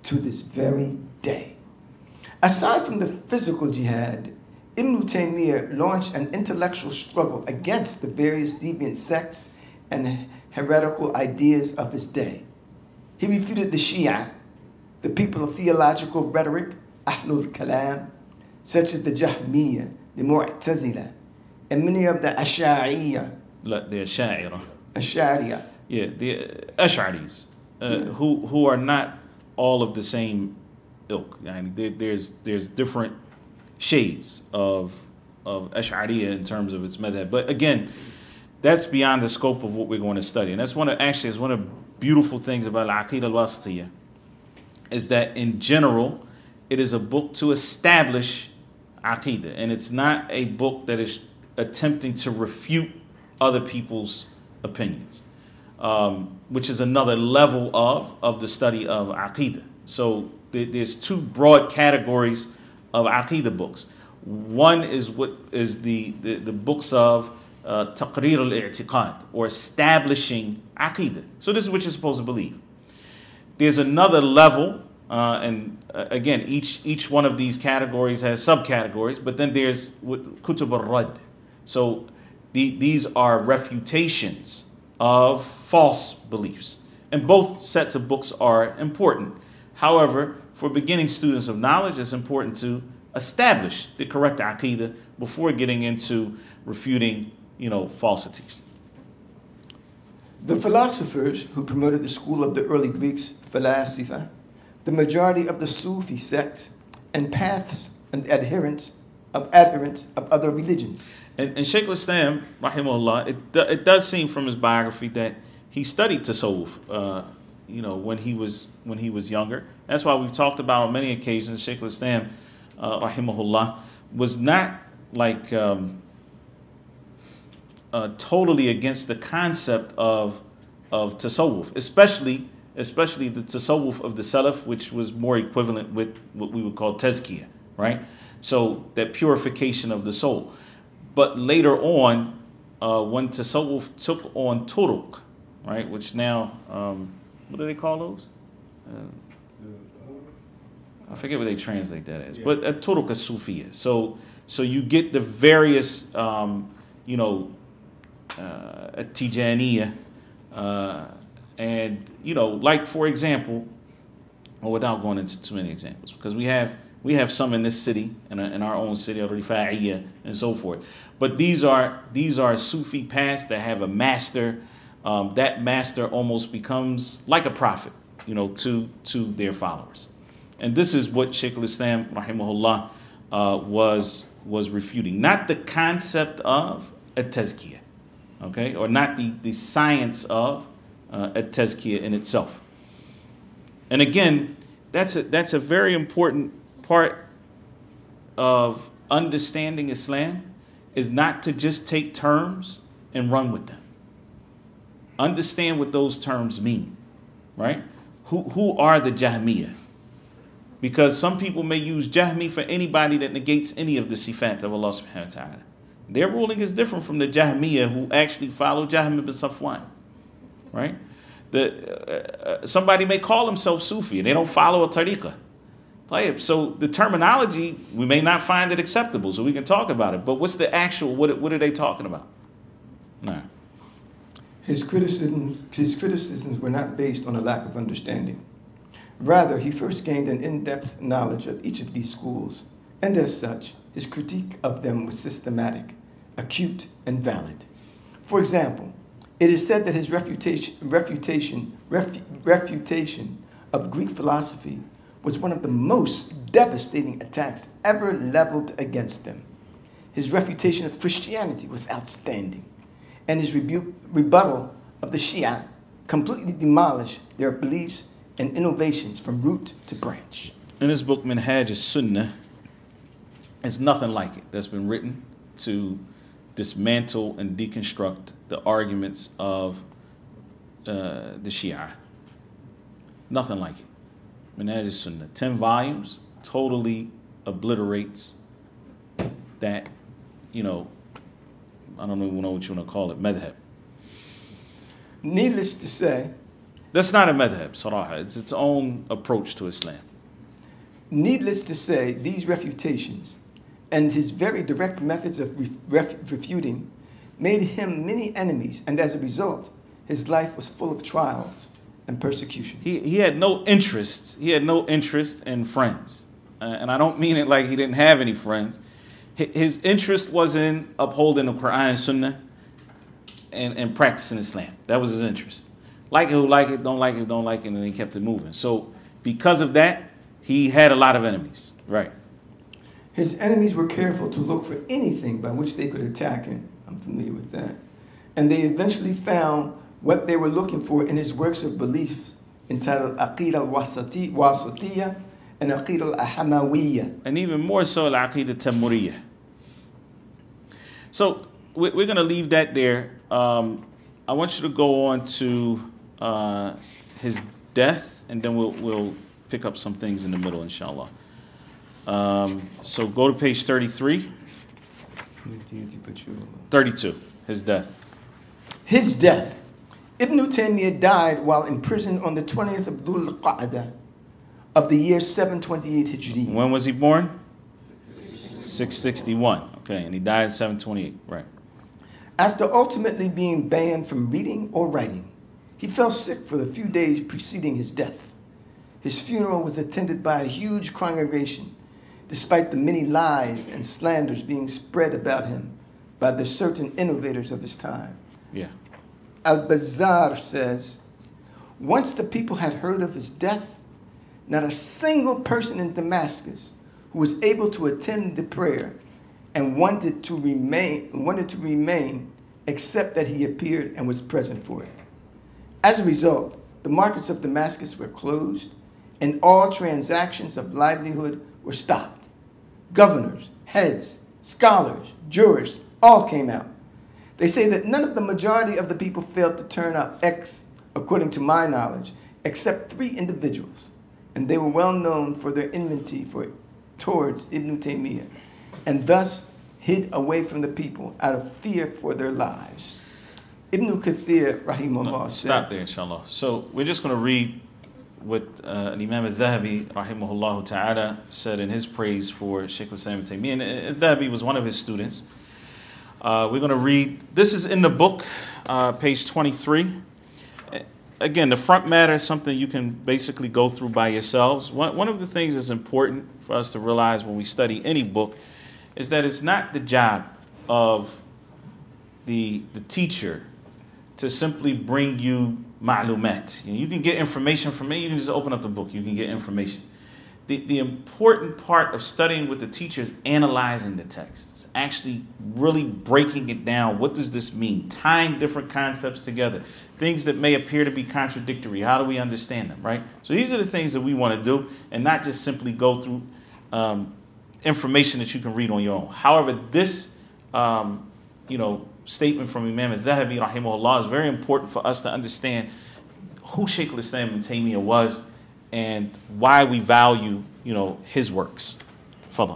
to this very day. Aside from the physical jihad, Ibn Taymiyyah launched an intellectual struggle against the various deviant sects and heretical ideas of his day. He refuted the Shia, the people of theological rhetoric, Ahlul Kalam, such as the Jahmiyyah, the Mu'tazila, and many of the Ash'ariyah. Like the Ash'ariyah. Ash'ariyah. Yeah, the Ash'aris, uh, yeah. who who are not all of the same ilk. I mean, there, there's there's different shades of of Ash'ariyah in terms of its madhab. But again, that's beyond the scope of what we're going to study. And that's one of actually is one of the beautiful things about Al-Aqidah al-Wasitiyah, is that in general, it is a book to establish Aqidah. And it's not a book that is attempting to refute other people's opinions, um, which is another level of, of the study of Aqidah. So th- there's two broad categories of Aqidah books. One is what is the, the, the books of uh, Taqrir al-I'tiqad, or establishing Aqidah. So this is what you're supposed to believe. There's another level, uh, and uh, again, each each one of these categories has subcategories, but then there's Kutub al-Rad. So the, these are refutations of false beliefs. And both sets of books are important. However, for beginning students of knowledge, it's important to establish the correct Aqidah before getting into refuting, you know, falsities. The philosophers who promoted the school of the early Greeks, Falasifa, the majority of the Sufi sects, and paths and adherents of adherents of other religions. And, and Shaykh al-Islam, rahimahullah, it, it does seem from his biography that he studied tasawwuf, uh, you know, when he was when he was younger. That's why we've talked about on many occasions, Shaykh al-Islam, uh, rahimahullah, was not like um, uh, totally against the concept of of tasawwuf, especially especially the tasawwuf of the Salaf, which was more equivalent with what we would call tazkiyah, right? So that purification of the soul. But later on, uh, when tasawwuf took on turuq, right, which now, um, what do they call those? Uh, I forget what they translate that as, yeah. But uh, turuq is Sufiya. So, so you get the various, um, you know, uh, Tijaniyah, uh, and you know, like for example, or without going into too many examples, because we have. We have some in this city, in, a, in our own city, al-Rifa'iyya, and so forth. But these are these are Sufi paths that have a master. Um, that master almost becomes like a prophet, you know, to to their followers. And this is what Shaykh al-Islam, rahimahullah, uh, was was refuting. Not the concept of a tazkiyah, okay, or not the, the science of uh, a tazkiyah in itself. And again, that's a that's a very important part of understanding Islam, is not to just take terms and run with them. Understand what those terms mean, right? Who who are the Jahmiyyah? Because some people may use Jahmi for anybody that negates any of the sifat of Allah subhanahu wa ta'ala. Their ruling is different from the Jahmiyyah who actually follow Jahm ibn Safwan, right? The, uh, somebody may call themselves Sufi and they don't follow a tariqah. So the terminology, we may not find it acceptable, so we can talk about it. But what's the actual, what, what are they talking about? No. His criticisms, his criticisms were not based on a lack of understanding. Rather, he first gained an in-depth knowledge of each of these schools, and as such, his critique of them was systematic, acute, and valid. For example, it is said that his refutation, refutation, refu, refutation of Greek philosophy was one of the most devastating attacks ever leveled against them. His refutation of Christianity was outstanding, and his rebu- rebuttal of the Shia completely demolished their beliefs and innovations from root to branch. In his book, Minhaj as-Sunnah, it's nothing like it that's been written to dismantle and deconstruct the arguments of uh, the Shia. Nothing like it. Minhaj as-Sunnah, ten volumes, totally obliterates that, you know, I don't even know what you want to call it, madhab. Needless to say, That's not a madhab, saraha. It's its own approach to Islam. Needless to say, these refutations and his very direct methods of ref- ref- refuting made him many enemies, and as a result, his life was full of trials and persecution. He, he had no interest. He had no interest in friends. Uh, and I don't mean it like he didn't have any friends. Hi- His interest was in upholding the Quran and Sunnah and, and practicing Islam. That was his interest. Like it, who like it, don't like it, don't like it, and he kept it moving. So because of that, he had a lot of enemies. Right. His enemies were careful to look for anything by which they could attack him. I'm familiar with that. And they eventually found what they were looking for in his works of belief entitled Aqeedah al-Wasatiyya and Aqeedah al-Hamawiyya. And even more so, Al-Aqidah Taymuriyya. So we- we're going to leave that there. Um, I want you to go on to uh, his death, and then we'll, we'll pick up some things in the middle, inshallah. Um, so go to page thirty-three, thirty-two, his death. His death. Ibn Taymiyyah died while in prison on the twentieth of Dhul Qa'dah of the year seven twenty-eight Hijri. When was he born? six sixty-one. Okay, and he died in seven twenty-eight. Right. After ultimately being banned from reading or writing, he fell sick for the few days preceding his death. His funeral was attended by a huge congregation, despite the many lies and slanders being spread about him by the certain innovators of his time. Yeah. Al-Bazzar says, once the people had heard of his death, not a single person in Damascus who was able to attend the prayer and wanted to remain, wanted to remain except that he appeared and was present for it. As a result, the markets of Damascus were closed and all transactions of livelihood were stopped. Governors, heads, scholars, jurists, all came out. They say that none of the majority of the people failed to turn up, ex, according to my knowledge, except three individuals. And they were well known for their enmity for, towards Ibn Taymiyyah, and thus hid away from the people out of fear for their lives. Ibn Kathir, rahimahullah, No, said, stop there, inshallah. So we're just going to read what uh, Imam al-Dhahabi, rahimahullah ta'ala, said in his praise for Shaykh al-Islam ibn Taymiyyah. And al-Dhahabi was one of his students. Uh, we're going to read, this is in the book, uh, page twenty-three. Again, the front matter is something you can basically go through by yourselves. One, one of the things that's important for us to realize when we study any book is that it's not the job of the, the teacher to simply bring you ma'lumat. You know, you can get information from me, you can just open up the book, you can get information. The, the important part of studying with the teacher is analyzing the text. It's actually really breaking it down. What does this mean? Tying different concepts together. Things that may appear to be contradictory. How do we understand them, right? So these are the things that we want to do, and not just simply go through um, information that you can read on your own. However, this um, you know, statement from Imam al-Dhahabi, rahimahullah, is very important for us to understand who Shaykh al-Islam ibn Taymiyyah was and why we value, you know, his works. Fadal.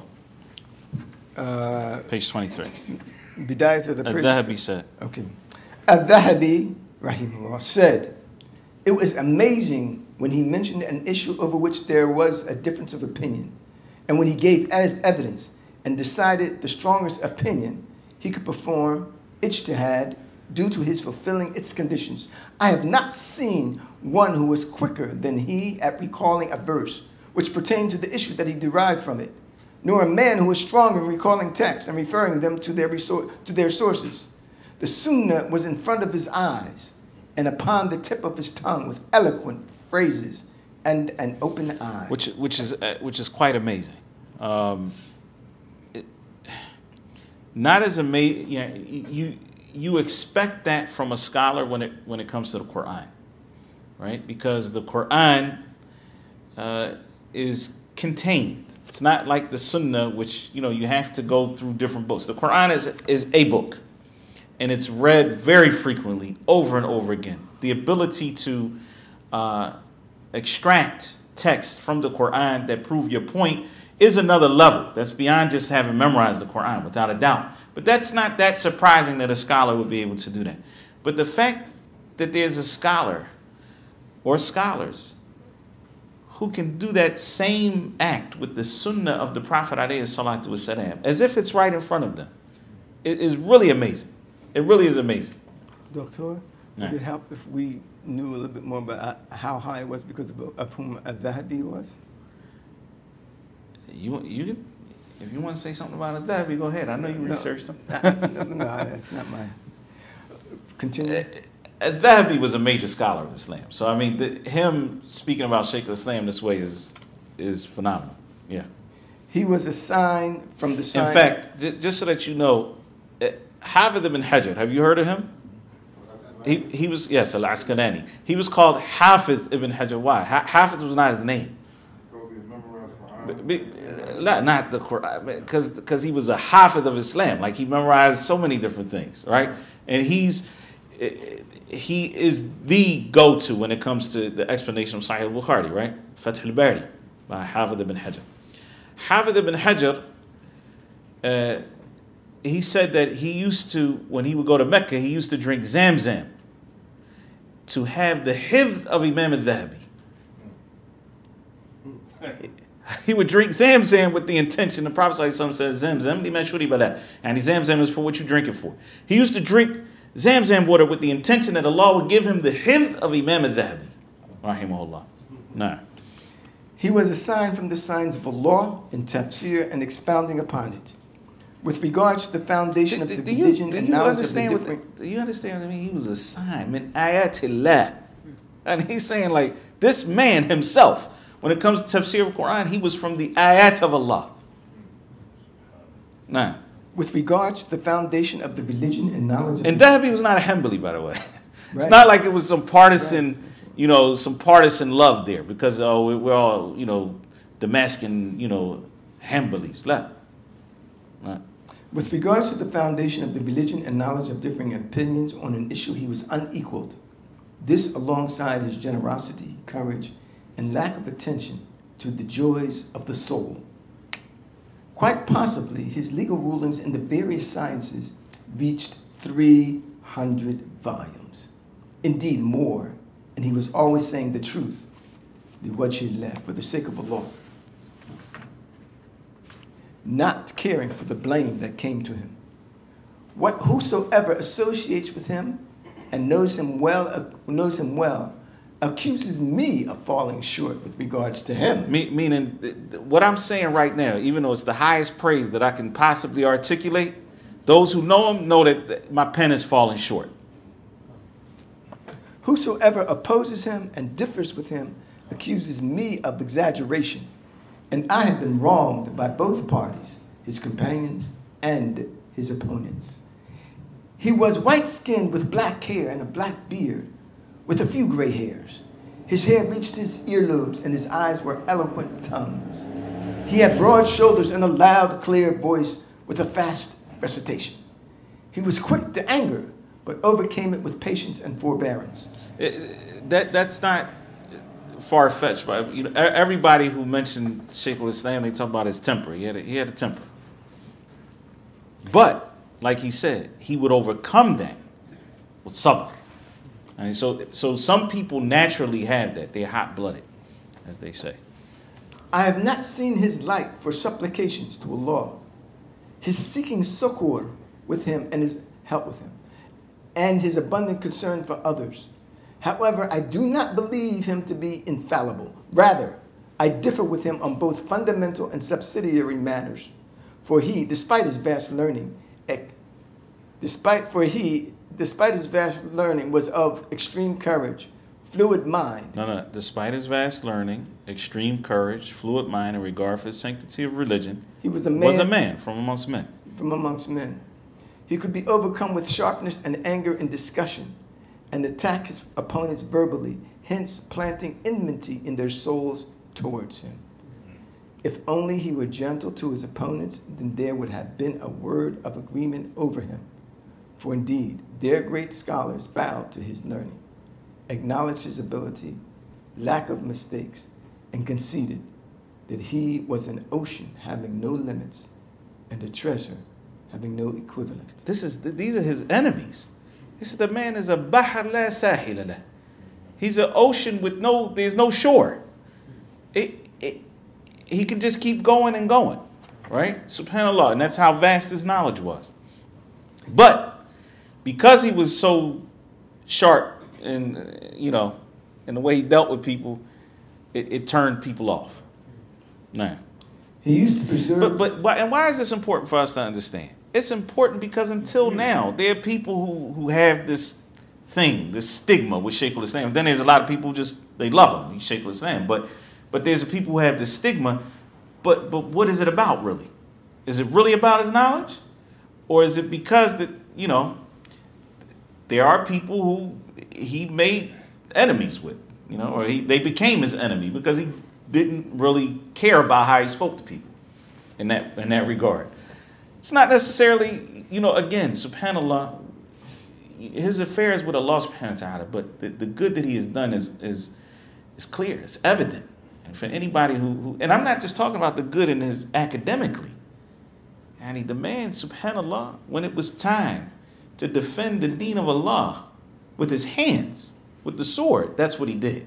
uh, Page twenty-three. Bidayat of the Al-Dhahabi said, Okay. Al-Dhahabi, rahimahullah, said, it was amazing when he mentioned an issue over which there was a difference of opinion, and when he gave ev- evidence and decided the strongest opinion he could perform ijtihad due to his fulfilling its conditions. I have not seen one who was quicker than he at recalling a verse which pertained to the issue that he derived from it, nor a man who was stronger in recalling texts and referring them to their, resor- to their sources. The sunnah was in front of his eyes and upon the tip of his tongue with eloquent phrases and an open eye. which which is uh, which is quite amazing. Um, it, not as amazing. You know, you you expect that from a scholar when it when it comes to the Quran, right? Because the Quran uh, is contained. It's not like the Sunnah, which you know you have to go through different books. The Quran is is a book, and it's read very frequently, over and over again. The ability to uh, extract text from the Quran that prove your point is another level. That's beyond just having memorized the Quran, without a doubt. But that's not that surprising that a scholar would be able to do that. But the fact that there's a scholar or scholars who can do that same act with the sunnah of the Prophet alayhi salatu wasalam, as if it's right in front of them. It is really amazing. It really is amazing. Doctor, would Yeah. it help if we knew a little bit more about uh, how high it was because of, of whom al-Dhahabi was? You you can, if you want to say something about it, that we go ahead. I know you No. researched them. no, no, no, that's not my. Continue. Al-Dhahabi was a major scholar of Islam. So, I mean, the, him speaking about Shaykh al-Islam this way is is phenomenal. Yeah. He was a sign from the sign. In fact, j- just so that you know, uh, Hafidh ibn Hajar, have you heard of him? He he was, yes, Al-Asqalani. He was called Hafidh ibn Hajar. Why? Ha- Hafidh was not his name. Be- be- Not, not the Quran, because because he was a Hafidh of Islam. Like, he memorized so many different things, right? And he's he is the go-to when it comes to the explanation of Sahih al-Bukhari, right? Fath al-Bari by Hafidh ibn Hajar. Hafidh ibn Hajar, uh, he said that he used to, when he would go to Mecca, he used to drink Zamzam to have the hifz of Imam al-Dhahabi. He would drink Zamzam with the intention, the Prophet ﷺ said, Zamzam, li ma shuriba lah. And Zamzam is for what you drink it for. He used to drink Zamzam water with the intention that Allah would give him the hifz of Imam al-Dhahabi. Rahimahullah. Nah. He was a sign from the signs of Allah in tafsir and expounding upon it. With regards to the foundation of Do, the do you, religion do and you knowledge of the understand different... what, do you understand what I mean? He was a sign, min ayatillah. And he's saying, like, this man himself, when it comes to tafsir of Quran, he was from the ayat of Allah. Nah. With regards to the foundation of the religion and knowledge of And the... Dhahabi was not a Hanbali, by the way. It's Right. not like it was some partisan, you know, some partisan love there because, oh, we- we're all, you know, Damascus, you know, Hanbalis. La. Nah. With regards to the foundation of the religion and knowledge of differing opinions on an issue, he was unequaled. This, alongside his generosity, courage, and lack of attention to the joys of the soul. Quite possibly, his legal rulings in the various sciences reached three hundred volumes. Indeed, more, and he was always saying the truth, the wajhillah, for the sake of Allah, not caring for the blame that came to him. What whosoever associates with him and knows him well, uh, knows him well, accuses me of falling short with regards to him. Me, meaning, th- th- what I'm saying right now, even though it's the highest praise that I can possibly articulate, those who know him know that th- my pen is falling short. Whosoever opposes him and differs with him accuses me of exaggeration, and I have been wronged by both parties, his companions and his opponents. He was white-skinned with black hair and a black beard, with a few gray hairs. His hair reached his earlobes, and his eyes were eloquent tongues. He had broad shoulders and a loud, clear voice with a fast recitation. He was quick to anger, but overcame it with patience and forbearance. It- it- that that's not far-fetched, but you know, e- everybody who mentioned Shaykh al-Islam, they talk about his temper. He had a, he had a temper, but like he said, he would overcome that with sabr. And so, so some people naturally have that. They're hot-blooded, as they say. I have not seen his light for supplications to Allah, his seeking succor with him and his help with him, and his abundant concern for others. However, I do not believe him to be infallible. Rather, I differ with him on both fundamental and subsidiary matters. For he, despite his vast learning, ec- despite for he, despite his vast learning, was of extreme courage, fluid mind. No, no. Despite his vast learning, extreme courage, fluid mind, and regard for the sanctity of religion, He was a man, was a man from amongst men. from amongst men. He could be overcome with sharpness and anger in discussion, and attack his opponents verbally, hence planting enmity in their souls towards him. If only he were gentle to his opponents, then there would have been a word of agreement over him. For indeed, their great scholars bowed to his learning, acknowledged his ability, lack of mistakes, and conceded that he was an ocean having no limits and a treasure having no equivalent. This is these are his enemies. He said the man is a bahr la sahila lah. He's an ocean with no, there's no shore. It, it, he can just keep going and going, right? SubhanAllah, and that's how vast his knowledge was. But because he was so sharp in, you know, in the way he dealt with people, it, it turned people off. Now, He used to preserve. but but why, and why is this important for us to understand? It's important because until now, there are people who, who have this thing, this stigma with Shaykh al-Islam. Then there's a lot of people who just, they love him, he's Shaykh al-Islam. But but there's people who have this stigma. But but what is it about really? Is it really about his knowledge? Or is it because that, you know, there are people who he made enemies with, you know, or he, they became his enemy because he didn't really care about how he spoke to people in that in that regard. It's not necessarily, you know, again, subhanAllah, his affairs with Allah subhanahu wa ta'ala, but the, the good that he has done is is is clear, it's evident. And for anybody who, who and I'm not just talking about the good in his academically. And he demands, subhanAllah, when it was time to defend the deen of Allah with his hands, with the sword, that's what he did.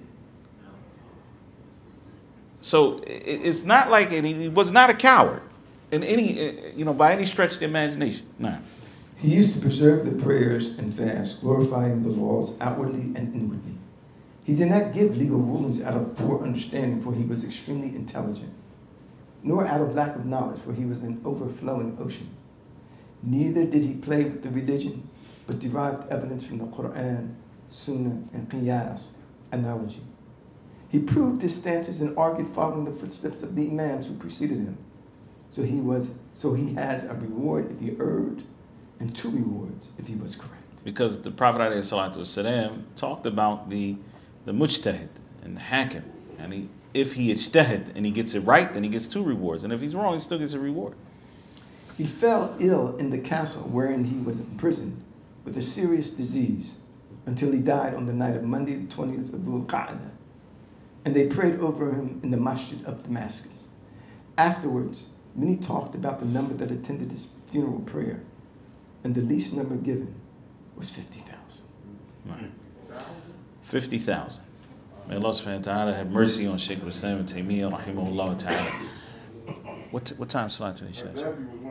So it, it's not like it, he was not a coward in any, you know, by any stretch of the imagination. No. He used to preserve the prayers and fasts, glorifying the laws outwardly and inwardly. He did not give legal rulings out of poor understanding, for he was extremely intelligent, nor out of lack of knowledge, for he was an overflowing ocean. Neither did he play with the religion, but derived evidence from the Quran, Sunnah, and Qiyas, analogy. He proved his stances and argued following the footsteps of the imams who preceded him. So he was, so he has a reward if he erred, and two rewards if he was correct. Because the Prophet ﷺ talked about the the mujtahid and the hakim, and he, if he ijtahid and he gets it right, then he gets two rewards, and if he's wrong, he still gets a reward. He fell ill in the castle wherein he was imprisoned with a serious disease until he died on the night of Monday, the twentieth of Dhul Qa'dah. And they prayed over him in the masjid of Damascus. Afterwards, many talked about the number that attended his funeral prayer, and the least number given was fifty thousand. Right. fifty thousand. May Allah subhanahu wa ta'ala have mercy on Shaykh al-Islam and Taymiyyah, rahimahullah ta'ala. What, what time Salat today, Shaykh?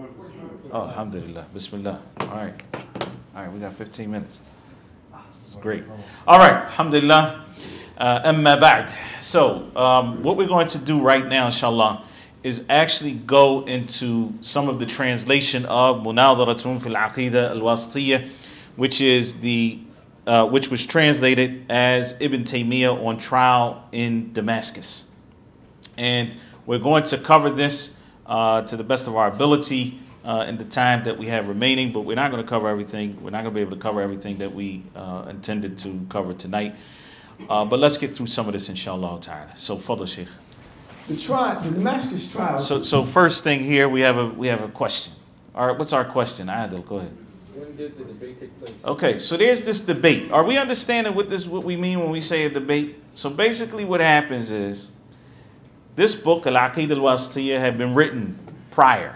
Oh, alhamdulillah. Bismillah. All right. All right, we got fifteen minutes. It's great. All right, alhamdulillah. Uh, amma ba'd. So, um, what we're going to do right now, inshallah, is actually go into some of the translation of Munadharatun fil Aqidah al-Wasitiyya, which is the uh, which was translated as Ibn Taymiyyah on trial in Damascus. And we're going to cover this uh, to the best of our ability uh, in the time that we have remaining, but we're not going to cover everything. We're not going to be able to cover everything that we uh, intended to cover tonight. Uh, but let's get through some of this, inshallah ta'ala. So, fadl Shaykh. The trial, the Damascus trial. So, so first thing here, we have a we have a question. All right, what's our question? Adil, go ahead. When did the debate take place? Okay, so there's this debate. Are we understanding what this what we mean when we say a debate? So basically, what happens is this book, Al-Aqidah al-Wasitiyya, had been written prior.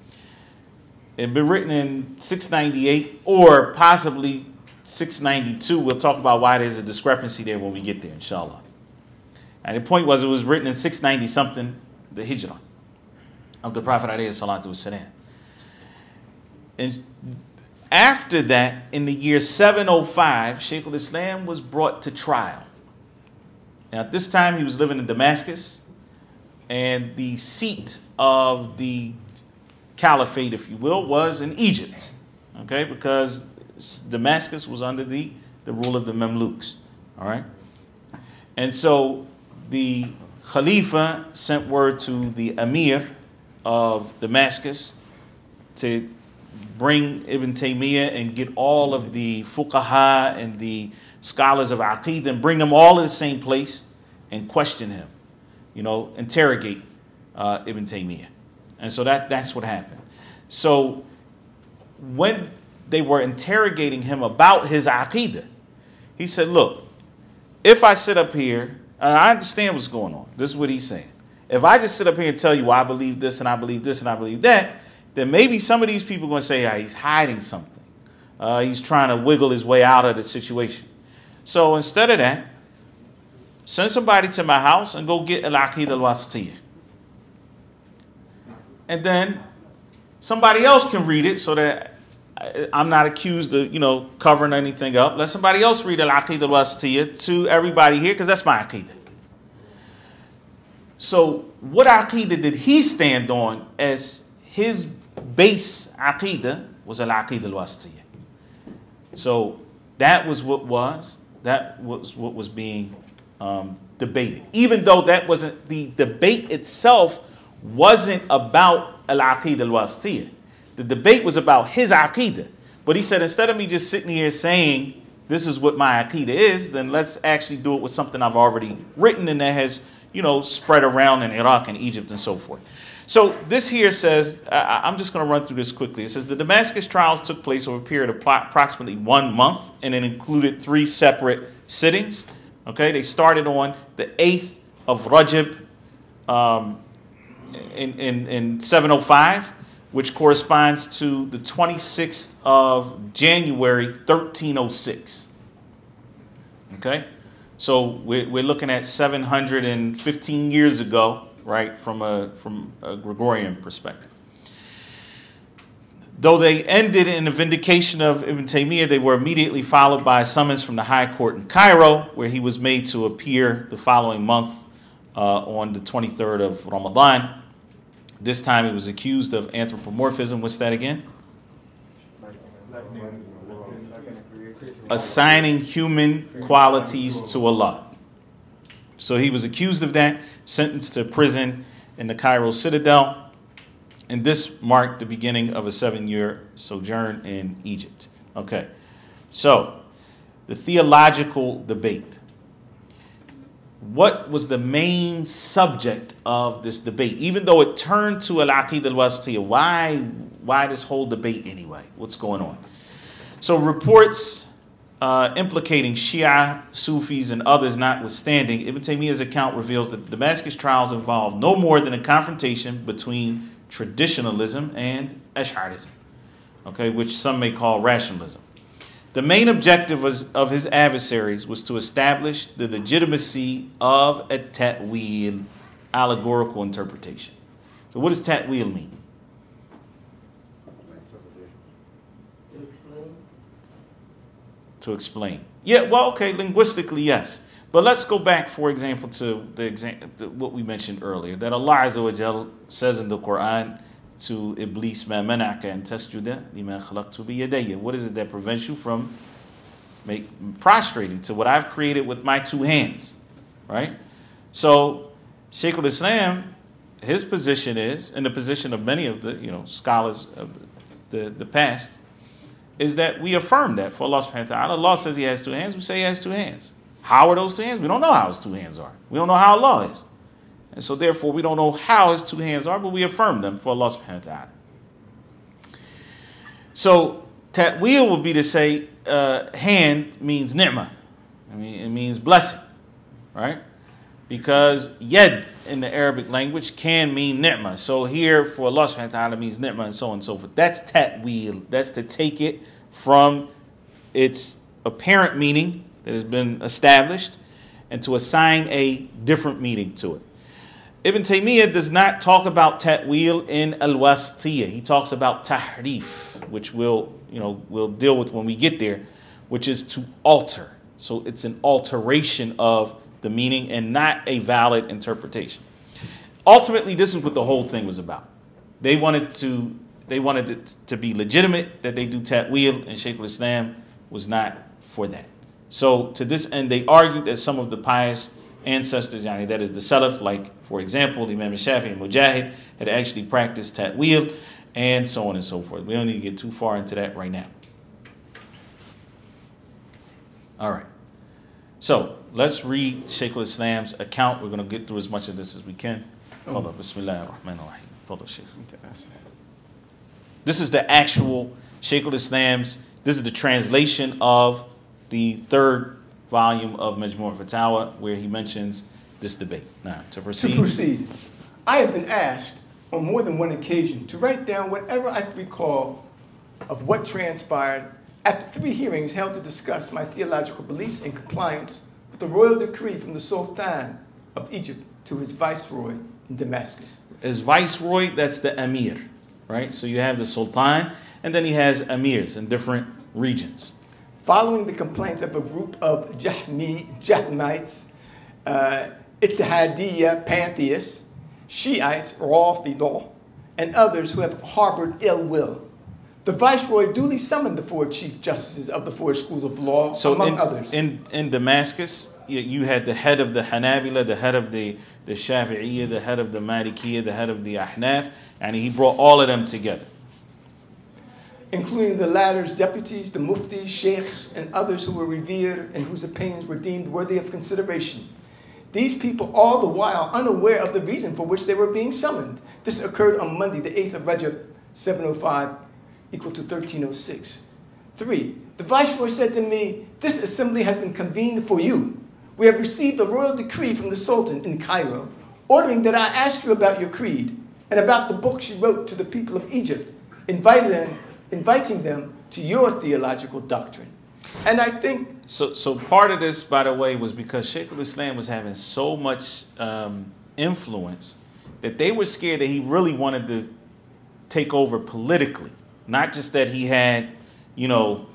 It had been written in six ninety-eight or possibly six ninety-two. We'll talk about why there's a discrepancy there when we get there, inshallah. And the point was, it was written in six ninety something, the Hijrah of the Prophet alayhi salatu wasalam. And after that, in the year seven oh five, Shaykh al-Islam was brought to trial. And at this time, he was living in Damascus, and the seat of the caliphate, if you will, was in Egypt. Okay, because Damascus was under the, the rule of the Mamluks. All right, and so the Khalifa sent word to the Amir of Damascus to bring Ibn Taymiyyah and get all of the fuqaha and the scholars of Aqeedah and bring them all to the same place and question him, you know, interrogate uh, Ibn Taymiyyah. And so that, that's what happened. So when they were interrogating him about his Aqeedah, he said, look, if I sit up here, and I understand what's going on. This is what he's saying. If I just sit up here and tell you, well, I believe this and I believe this and I believe that, then maybe some of these people are going to say, yeah, he's hiding something. Uh, he's trying to wiggle his way out of the situation. So instead of that, send somebody to my house and go get Al-Aqidah Al-Wasitiyah. And then somebody else can read it so that I'm not accused of, you know, covering anything up. Let somebody else read Al-Aqidah Al-Wasitiyah to everybody here, because that's my Aqidah. So what Aqidah did he stand on as his base Aqidah was Al-Aqidah Al-Wasitiyah. So that was what was, that was what was being um, debated. Even though that wasn't, the debate itself wasn't about Al-Aqidah Al-Wasitiyah. The debate was about his Aqidah. But he said, instead of me just sitting here saying, this is what my Aqidah is, then let's actually do it with something I've already written and that has, you know, spread around in Iraq and Egypt and so forth. So this here says, I, I'm just going to run through this quickly. It says the Damascus trials took place over a period of approximately one month, and it included three separate sittings. Okay, they started on the eighth of Rajab um, in, in, in seven oh five, which corresponds to the twenty-sixth of January, thirteen oh six. Okay, so we're, we're looking at seven hundred fifteen years ago, right, from a, from a Gregorian perspective. Though they ended in the vindication of Ibn Taymiyyah, they were immediately followed by a summons from the High Court in Cairo, where he was made to appear the following month uh, on the twenty-third of Ramadan. This time he was accused of anthropomorphism. What's that again? Assigning human qualities to Allah. So he was accused of that, sentenced to prison in the Cairo citadel, and this marked the beginning of a seven-year sojourn in Egypt. Okay, so the theological debate. What was the main subject of this debate? Even though it turned to Al-Aqidah Al-Wasitiyah, why, why this whole debate anyway? What's going on? So reports uh, implicating Shia, Sufis, and others notwithstanding, Ibn Taymiyyah's account reveals that the Damascus trials involved no more than a confrontation between traditionalism and Ash'arism, okay, which some may call rationalism. The main objective was, of his adversaries was to establish the legitimacy of a ta'wil, allegorical interpretation. So what does ta'wil mean? To explain. To explain. Yeah, well, okay, linguistically, yes. But let's go back, for example, to the example, what we mentioned earlier, that Allah Azza wa Jal says in the Quran to Iblis, ma mana'aka an tasjuda lima khalaqtu biyadayya. What is it that prevents you from make, prostrating to what I've created with my two hands, right? So Shaykh al-Islam, his position is, and the position of many of the, you know, scholars of the, the, the past, is that we affirm that for Allah subhanahu wa ta'ala. Allah says he has two hands, we say he has two hands. How are those two hands? We don't know how his two hands are. We don't know how Allah is. And so therefore we don't know how his two hands are, but we affirm them for Allah subhanahu wa ta'ala. So ta'wil would be to say uh, hand means ni'mah. I mean, it means blessing, right? Because yad in the Arabic language can mean ni'mah. So here for Allah subhanahu wa ta'ala means ni'mah and so on and so forth. That's ta'wil. That's to take it from its apparent meaning that has been established and to assign a different meaning to it. Ibn Taymiyyah does not talk about ta'wil in al-wasitiyah. He talks about tahrif, which we'll, you know, we'll deal with when we get there, which is to alter. So it's an alteration of the meaning and not a valid interpretation. Ultimately, this is what the whole thing was about. They wanted to, they wanted it to be legitimate that they do ta'wil, and Shaykh al-Islam was not for that. So to this end, they argued that some of the pious ancestors, yani that is the Salaf, like for example, Imam Shafi'i and Mujahid had actually practiced ta'wil and so on and so forth. We don't need to get too far into that right now. All right. So let's read Shaykh al-Islam's account. We're going to get through as much of this as we can. Hold up. Bismillah ar-Rahman ar-Rahim. Hold up, Shaykh. This is the actual Shaykh al-Islam's, this is the translation of the third volume of Majmu' Fatawa, where he mentions this debate. Now, to proceed. To proceed, I have been asked on more than one occasion to write down whatever I can recall of what transpired at the three hearings held to discuss my theological beliefs in compliance with the royal decree from the Sultan of Egypt to his viceroy in Damascus. As viceroy, that's the emir, right? So you have the sultan, and then he has emirs in different regions. Following the complaints of a group of Jahmi, Jahmites, uh, Ittihadiyya pantheists, Shiites, Rafidah, and others who have harbored ill will, the viceroy duly summoned the four chief justices of the four schools of law, So among in, others. in in Damascus, you, you had the head of the Hanabila, the head of the the Shafi'iyya, the head of the Malikiyya, the head of the Ahnaf, and he brought all of them together. Including the latter's deputies, the muftis, sheikhs, and others who were revered and whose opinions were deemed worthy of consideration. These people, all the while unaware of the reason for which they were being summoned. This occurred on Monday, the eighth of Rajab, seven oh five, equal to thirteen oh six. Three, the viceroy said to me, "This assembly has been convened for you. We have received a royal decree from the Sultan in Cairo, ordering that I ask you about your creed and about the books you wrote to the people of Egypt, inviting them, inviting them to your theological doctrine." And I think So, so part of this, by the way, was because Sheikh al-Islam was having so much um, influence that they were scared that he really wanted to take over politically. Not just that he had, you know,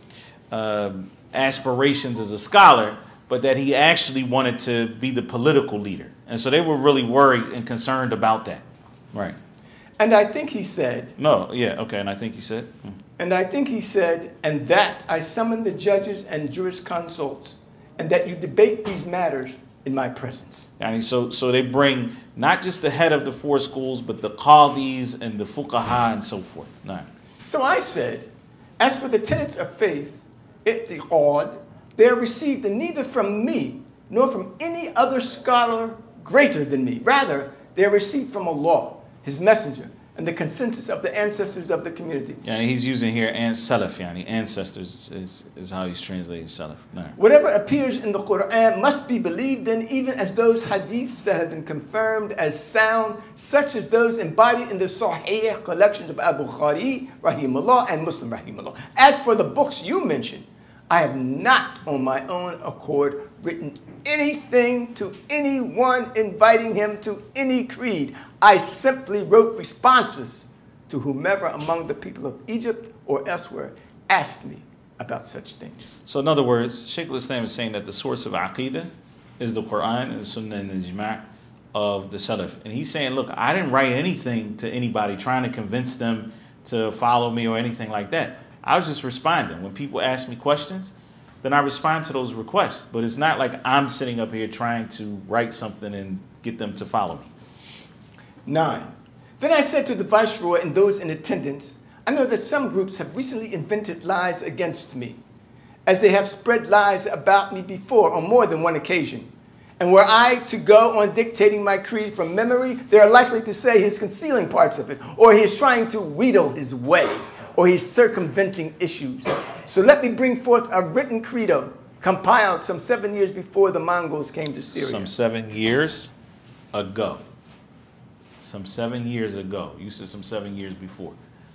um, aspirations as a scholar, but that he actually wanted to be the political leader. And so they were really worried and concerned about that. Right. And I think he said, No, yeah, okay, and I think he said, mm. and I think he said, and that I summon the judges and jurisconsults, and that you debate these matters in my presence. And so, so they bring not just the head of the four schools, but the qadis and the fuqaha and so forth. No. So I said, as for the tenets of faith, i'tiqad, they are received neither from me nor from any other scholar greater than me. Rather, they are received from Allah, His Messenger, and the consensus of the ancestors of the community. Yeah, he's using here and salaf, yani ancestors is, is how he's translating salaf. No. Whatever appears in the Quran must be believed in, even as those hadiths that have been confirmed as sound, such as those embodied in the Sahih collections of Abu Khari, rahimahullah, and Muslim, rahimahullah. As for the books you mentioned, I have not on my own accord written anything to anyone inviting him to any creed. I simply wrote responses to whomever among the people of Egypt or elsewhere asked me about such things. So in other words, Shaykh al-Islam is saying that the source of Aqidah is the Quran and the Sunnah and the Ijma' of the Salaf. And he's saying, look, I didn't write anything to anybody trying to convince them to follow me or anything like that. I was just responding. When people ask me questions, then I respond to those requests. But it's not like I'm sitting up here trying to write something and get them to follow me. Nine. Then I said to the viceroy and those in attendance, I know that some groups have recently invented lies against me, as they have spread lies about me before on more than one occasion. And were I to go on dictating my creed from memory, they are likely to say he's concealing parts of it, or he is trying to wheedle his way, or he's circumventing issues. So let me bring forth a written credo compiled some seven years before the Mongols came to Syria. Some seven years ago. Some seven years ago. You said some seven years before.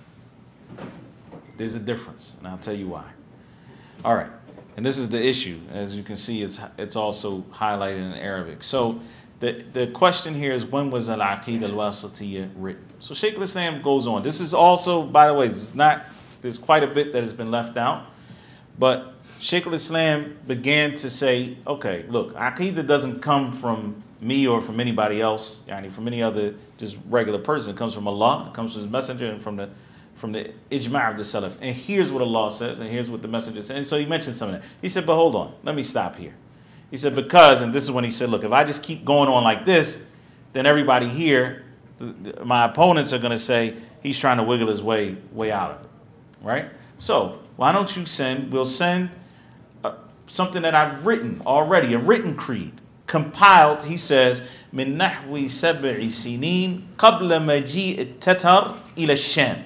There's a difference, and I'll tell you why. All right, and this is the issue. As you can see, it's, it's also highlighted in Arabic. So the, the question here is, when was Al-Aqidah Al-Wasitiyya written? So Shaykh al-Islam goes on. This is also, by the way, it's not, there's quite a bit that has been left out, but Shaykh al-Islam began to say, okay, look, Aqidah doesn't come from me or from anybody else, yani from any other just regular person. It comes from Allah, it comes from His Messenger, and from the from the ijma' of the Salaf. And here's what Allah says, and here's what the Messenger says. And so he mentioned some of that. He said, but hold on, let me stop here. He said, because, and this is when he said, look, if I just keep going on like this, then everybody here, the, the, my opponents are going to say, he's trying to wiggle his way, way out of it, right? So why don't you send, we'll send uh, something that I've written already, a written creed, compiled, he says, من نحو سبع سنين قبل مجيء التتر إلى الشام.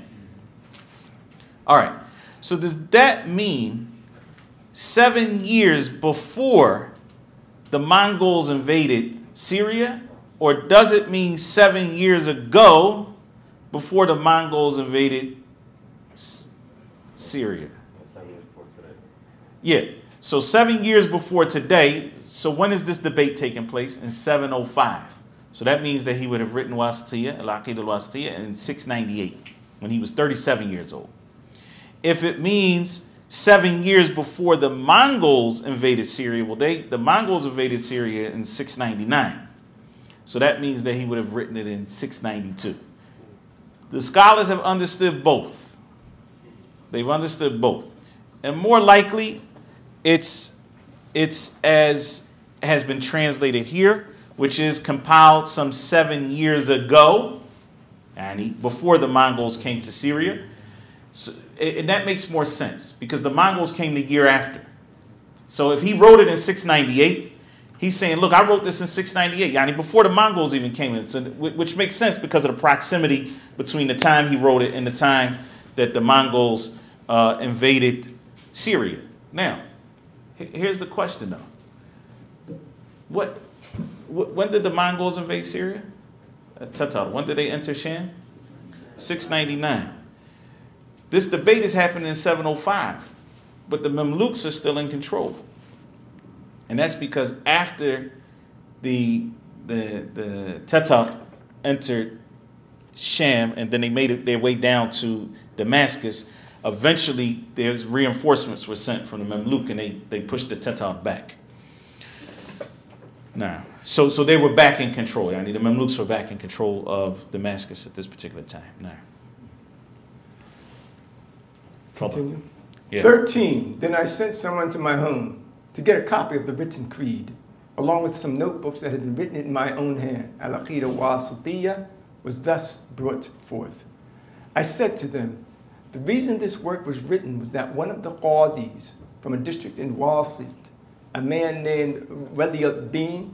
All right, so does that mean seven years before the Mongols invaded Syria, or does it mean seven years ago before the Mongols invaded S- Syria? Seven years before today. Yeah, So seven years before today, so when is this debate taking place? In seven oh five. So that means that he would have written Wasatiyya, Al-Aqidah al-Wasatiyya, in six ninety-eight, when he was thirty-seven years old. If it means seven years before the Mongols invaded Syria, well, they the Mongols invaded Syria in six ninety-nine. So that means that he would have written it in six ninety-two. The scholars have understood both. They've understood both. And more likely, it's, it's as has been translated here, which is compiled some seven years ago, and before the Mongols came to Syria. So, and that makes more sense, because the Mongols came the year after. So if he wrote it in six ninety-eight, he's saying, look, I wrote this in six ninety-eight, yani before the Mongols even came in, so, which makes sense because of the proximity between the time he wrote it and the time that the Mongols uh, invaded Syria. Now, here's the question, though. What, wh- when did the Mongols invade Syria? Uh, Tatar, when did they enter Sham? six ninety-nine. This debate is happening in seven oh five, but the Mamluks are still in control. And that's because after the, the, the Tatar entered Sham and then they made it their way down to Damascus, eventually there's reinforcements were sent from the Mamluk and they, they pushed the Tatar back. Now, so, so they were back in control. I mean, the Mamluks were back in control of Damascus at this particular time. Now, Continue. Yeah. thirteen. Then I sent someone to my home to get a copy of the written creed, along with some notebooks that had been written in my own hand. Al-Aqidah Wasatiyya was thus brought forth. I said to them, the reason this work was written was that one of the qadis from a district in Wasit, a man named Waliyuddin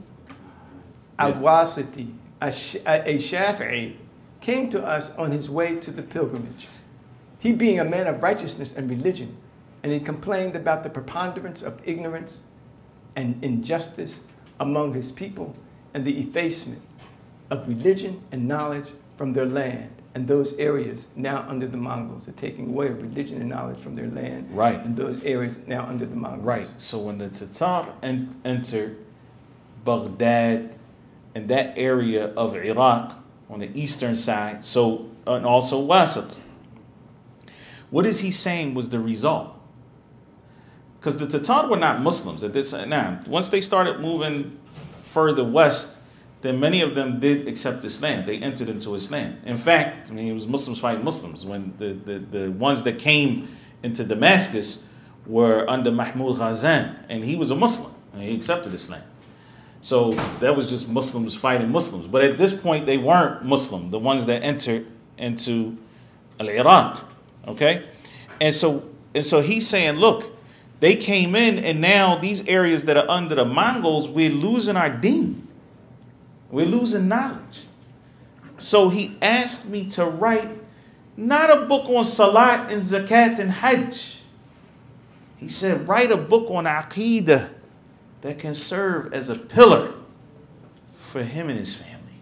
al-Wasiti, a, a Shafi'i, came to us on his way to the pilgrimage. He being a man of righteousness and religion, and he complained about the preponderance of ignorance and injustice among his people and the effacement of religion and knowledge from their land. And those areas now under the Mongols are taking away of religion and knowledge from their land. Right. And those areas now under the Mongols. Right. So when the Tatar en- entered Baghdad and that area of Iraq on the eastern side, so and also Wasit, what is he saying was the result? Because the Tatar were not Muslims at this now. Once they started moving further west, then many of them did accept Islam. They entered into Islam. In fact, I mean, it was Muslims fighting Muslims. When the, the, the ones that came into Damascus were under Mahmud Ghazan, and he was a Muslim, and he accepted Islam. So that was just Muslims fighting Muslims. But at this point, they weren't Muslim, the ones that entered into Al-Iraq. Okay, and so and so he's saying, look, they came in, and now these areas that are under the Mongols, we're losing our deen, we're losing knowledge. So he asked me to write not a book on Salat and Zakat and Hajj. He said, write a book on Aqidah that can serve as a pillar for him and his family.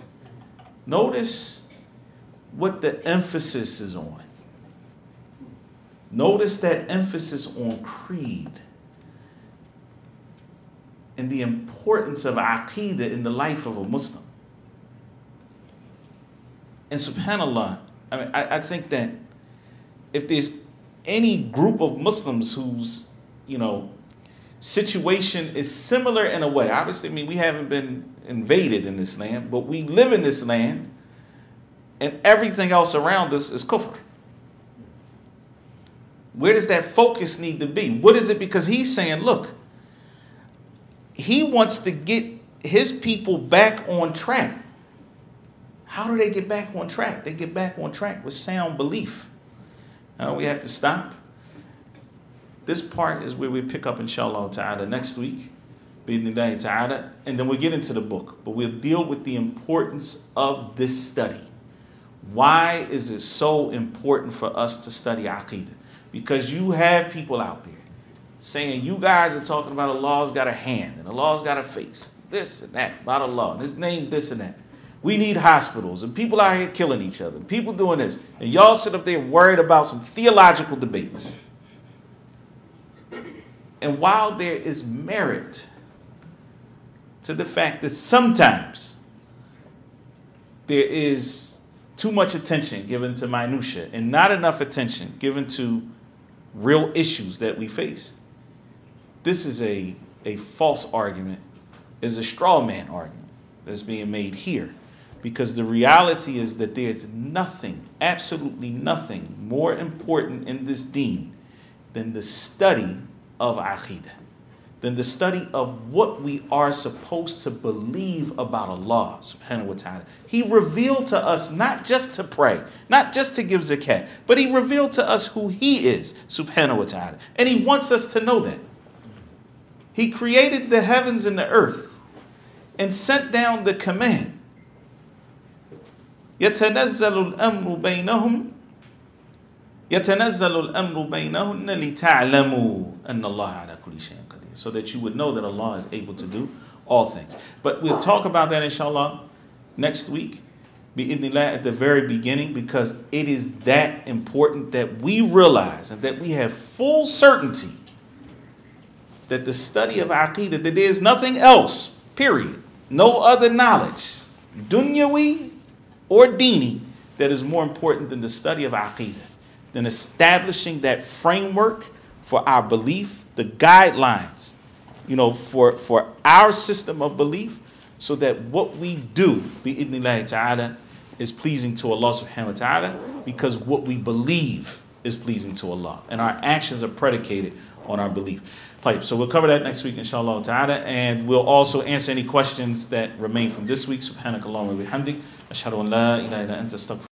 Notice what the emphasis is on. Notice that emphasis on creed and the importance of Aqidah in the life of a Muslim. And subhanAllah, I mean, I, I think that if there's any group of Muslims whose, you know, situation is similar in a way, obviously, I mean, we haven't been invaded in this land, but we live in this land, and everything else around us is kufr. Where does that focus need to be? What is it? Because he's saying, look, he wants to get his people back on track. How do they get back on track? They get back on track with sound belief. Now we have to stop. This part is where we pick up, inshallah ta'ala, next week. Bi'idhnillahi ta'ala. And then we'll get into the book. But we'll deal with the importance of this study. Why is it so important for us to study Aqidah? Because you have people out there saying, you guys are talking about Allah's got a hand and Allah's got a face. This and that about Allah. And his name, this and that. We need hospitals and people out here killing each other. People doing this. And y'all sit up there worried about some theological debates. And while there is merit to the fact that sometimes there is too much attention given to minutia and not enough attention given to real issues that we face, this is a, a false argument, is a straw man argument that's being made here. Because the reality is that there's nothing, absolutely nothing more important in this deen than the study of Aqidah, than the study of what we are supposed to believe about Allah subhanahu wa ta'ala. He revealed to us not just to pray, not just to give zakat, but he revealed to us who he is subhanahu wa ta'ala. And he wants us to know that. He created the heavens and the earth and sent down the command. يتنزل الأمر بينهم يتنزل الأمر بينهن لتعلموا أن الله على كل شيء قدير, so that you would know that Allah is able to do all things. But we'll talk about that inshallah next week, bi'idhnillah, at the very beginning, because it is that important that we realize and that we have full certainty that the study of Aqidah, that there is nothing else, period, no other knowledge, dunyawi or dini, that is more important than the study of Aqidah, than establishing that framework for our belief, the guidelines, you know, for, for our system of belief, so that what we do, bi'idhnillahi ta'ala, is pleasing to Allah subhanahu wa ta'ala, because what we believe is pleasing to Allah, and our actions are predicated on our belief. So we'll cover that next week, inshallah ta'ala, and we'll also answer any questions that remain from this week. Subhanakallahumma wa bihamdik, ashhadu an la ilaha illa anta astaghfiruka.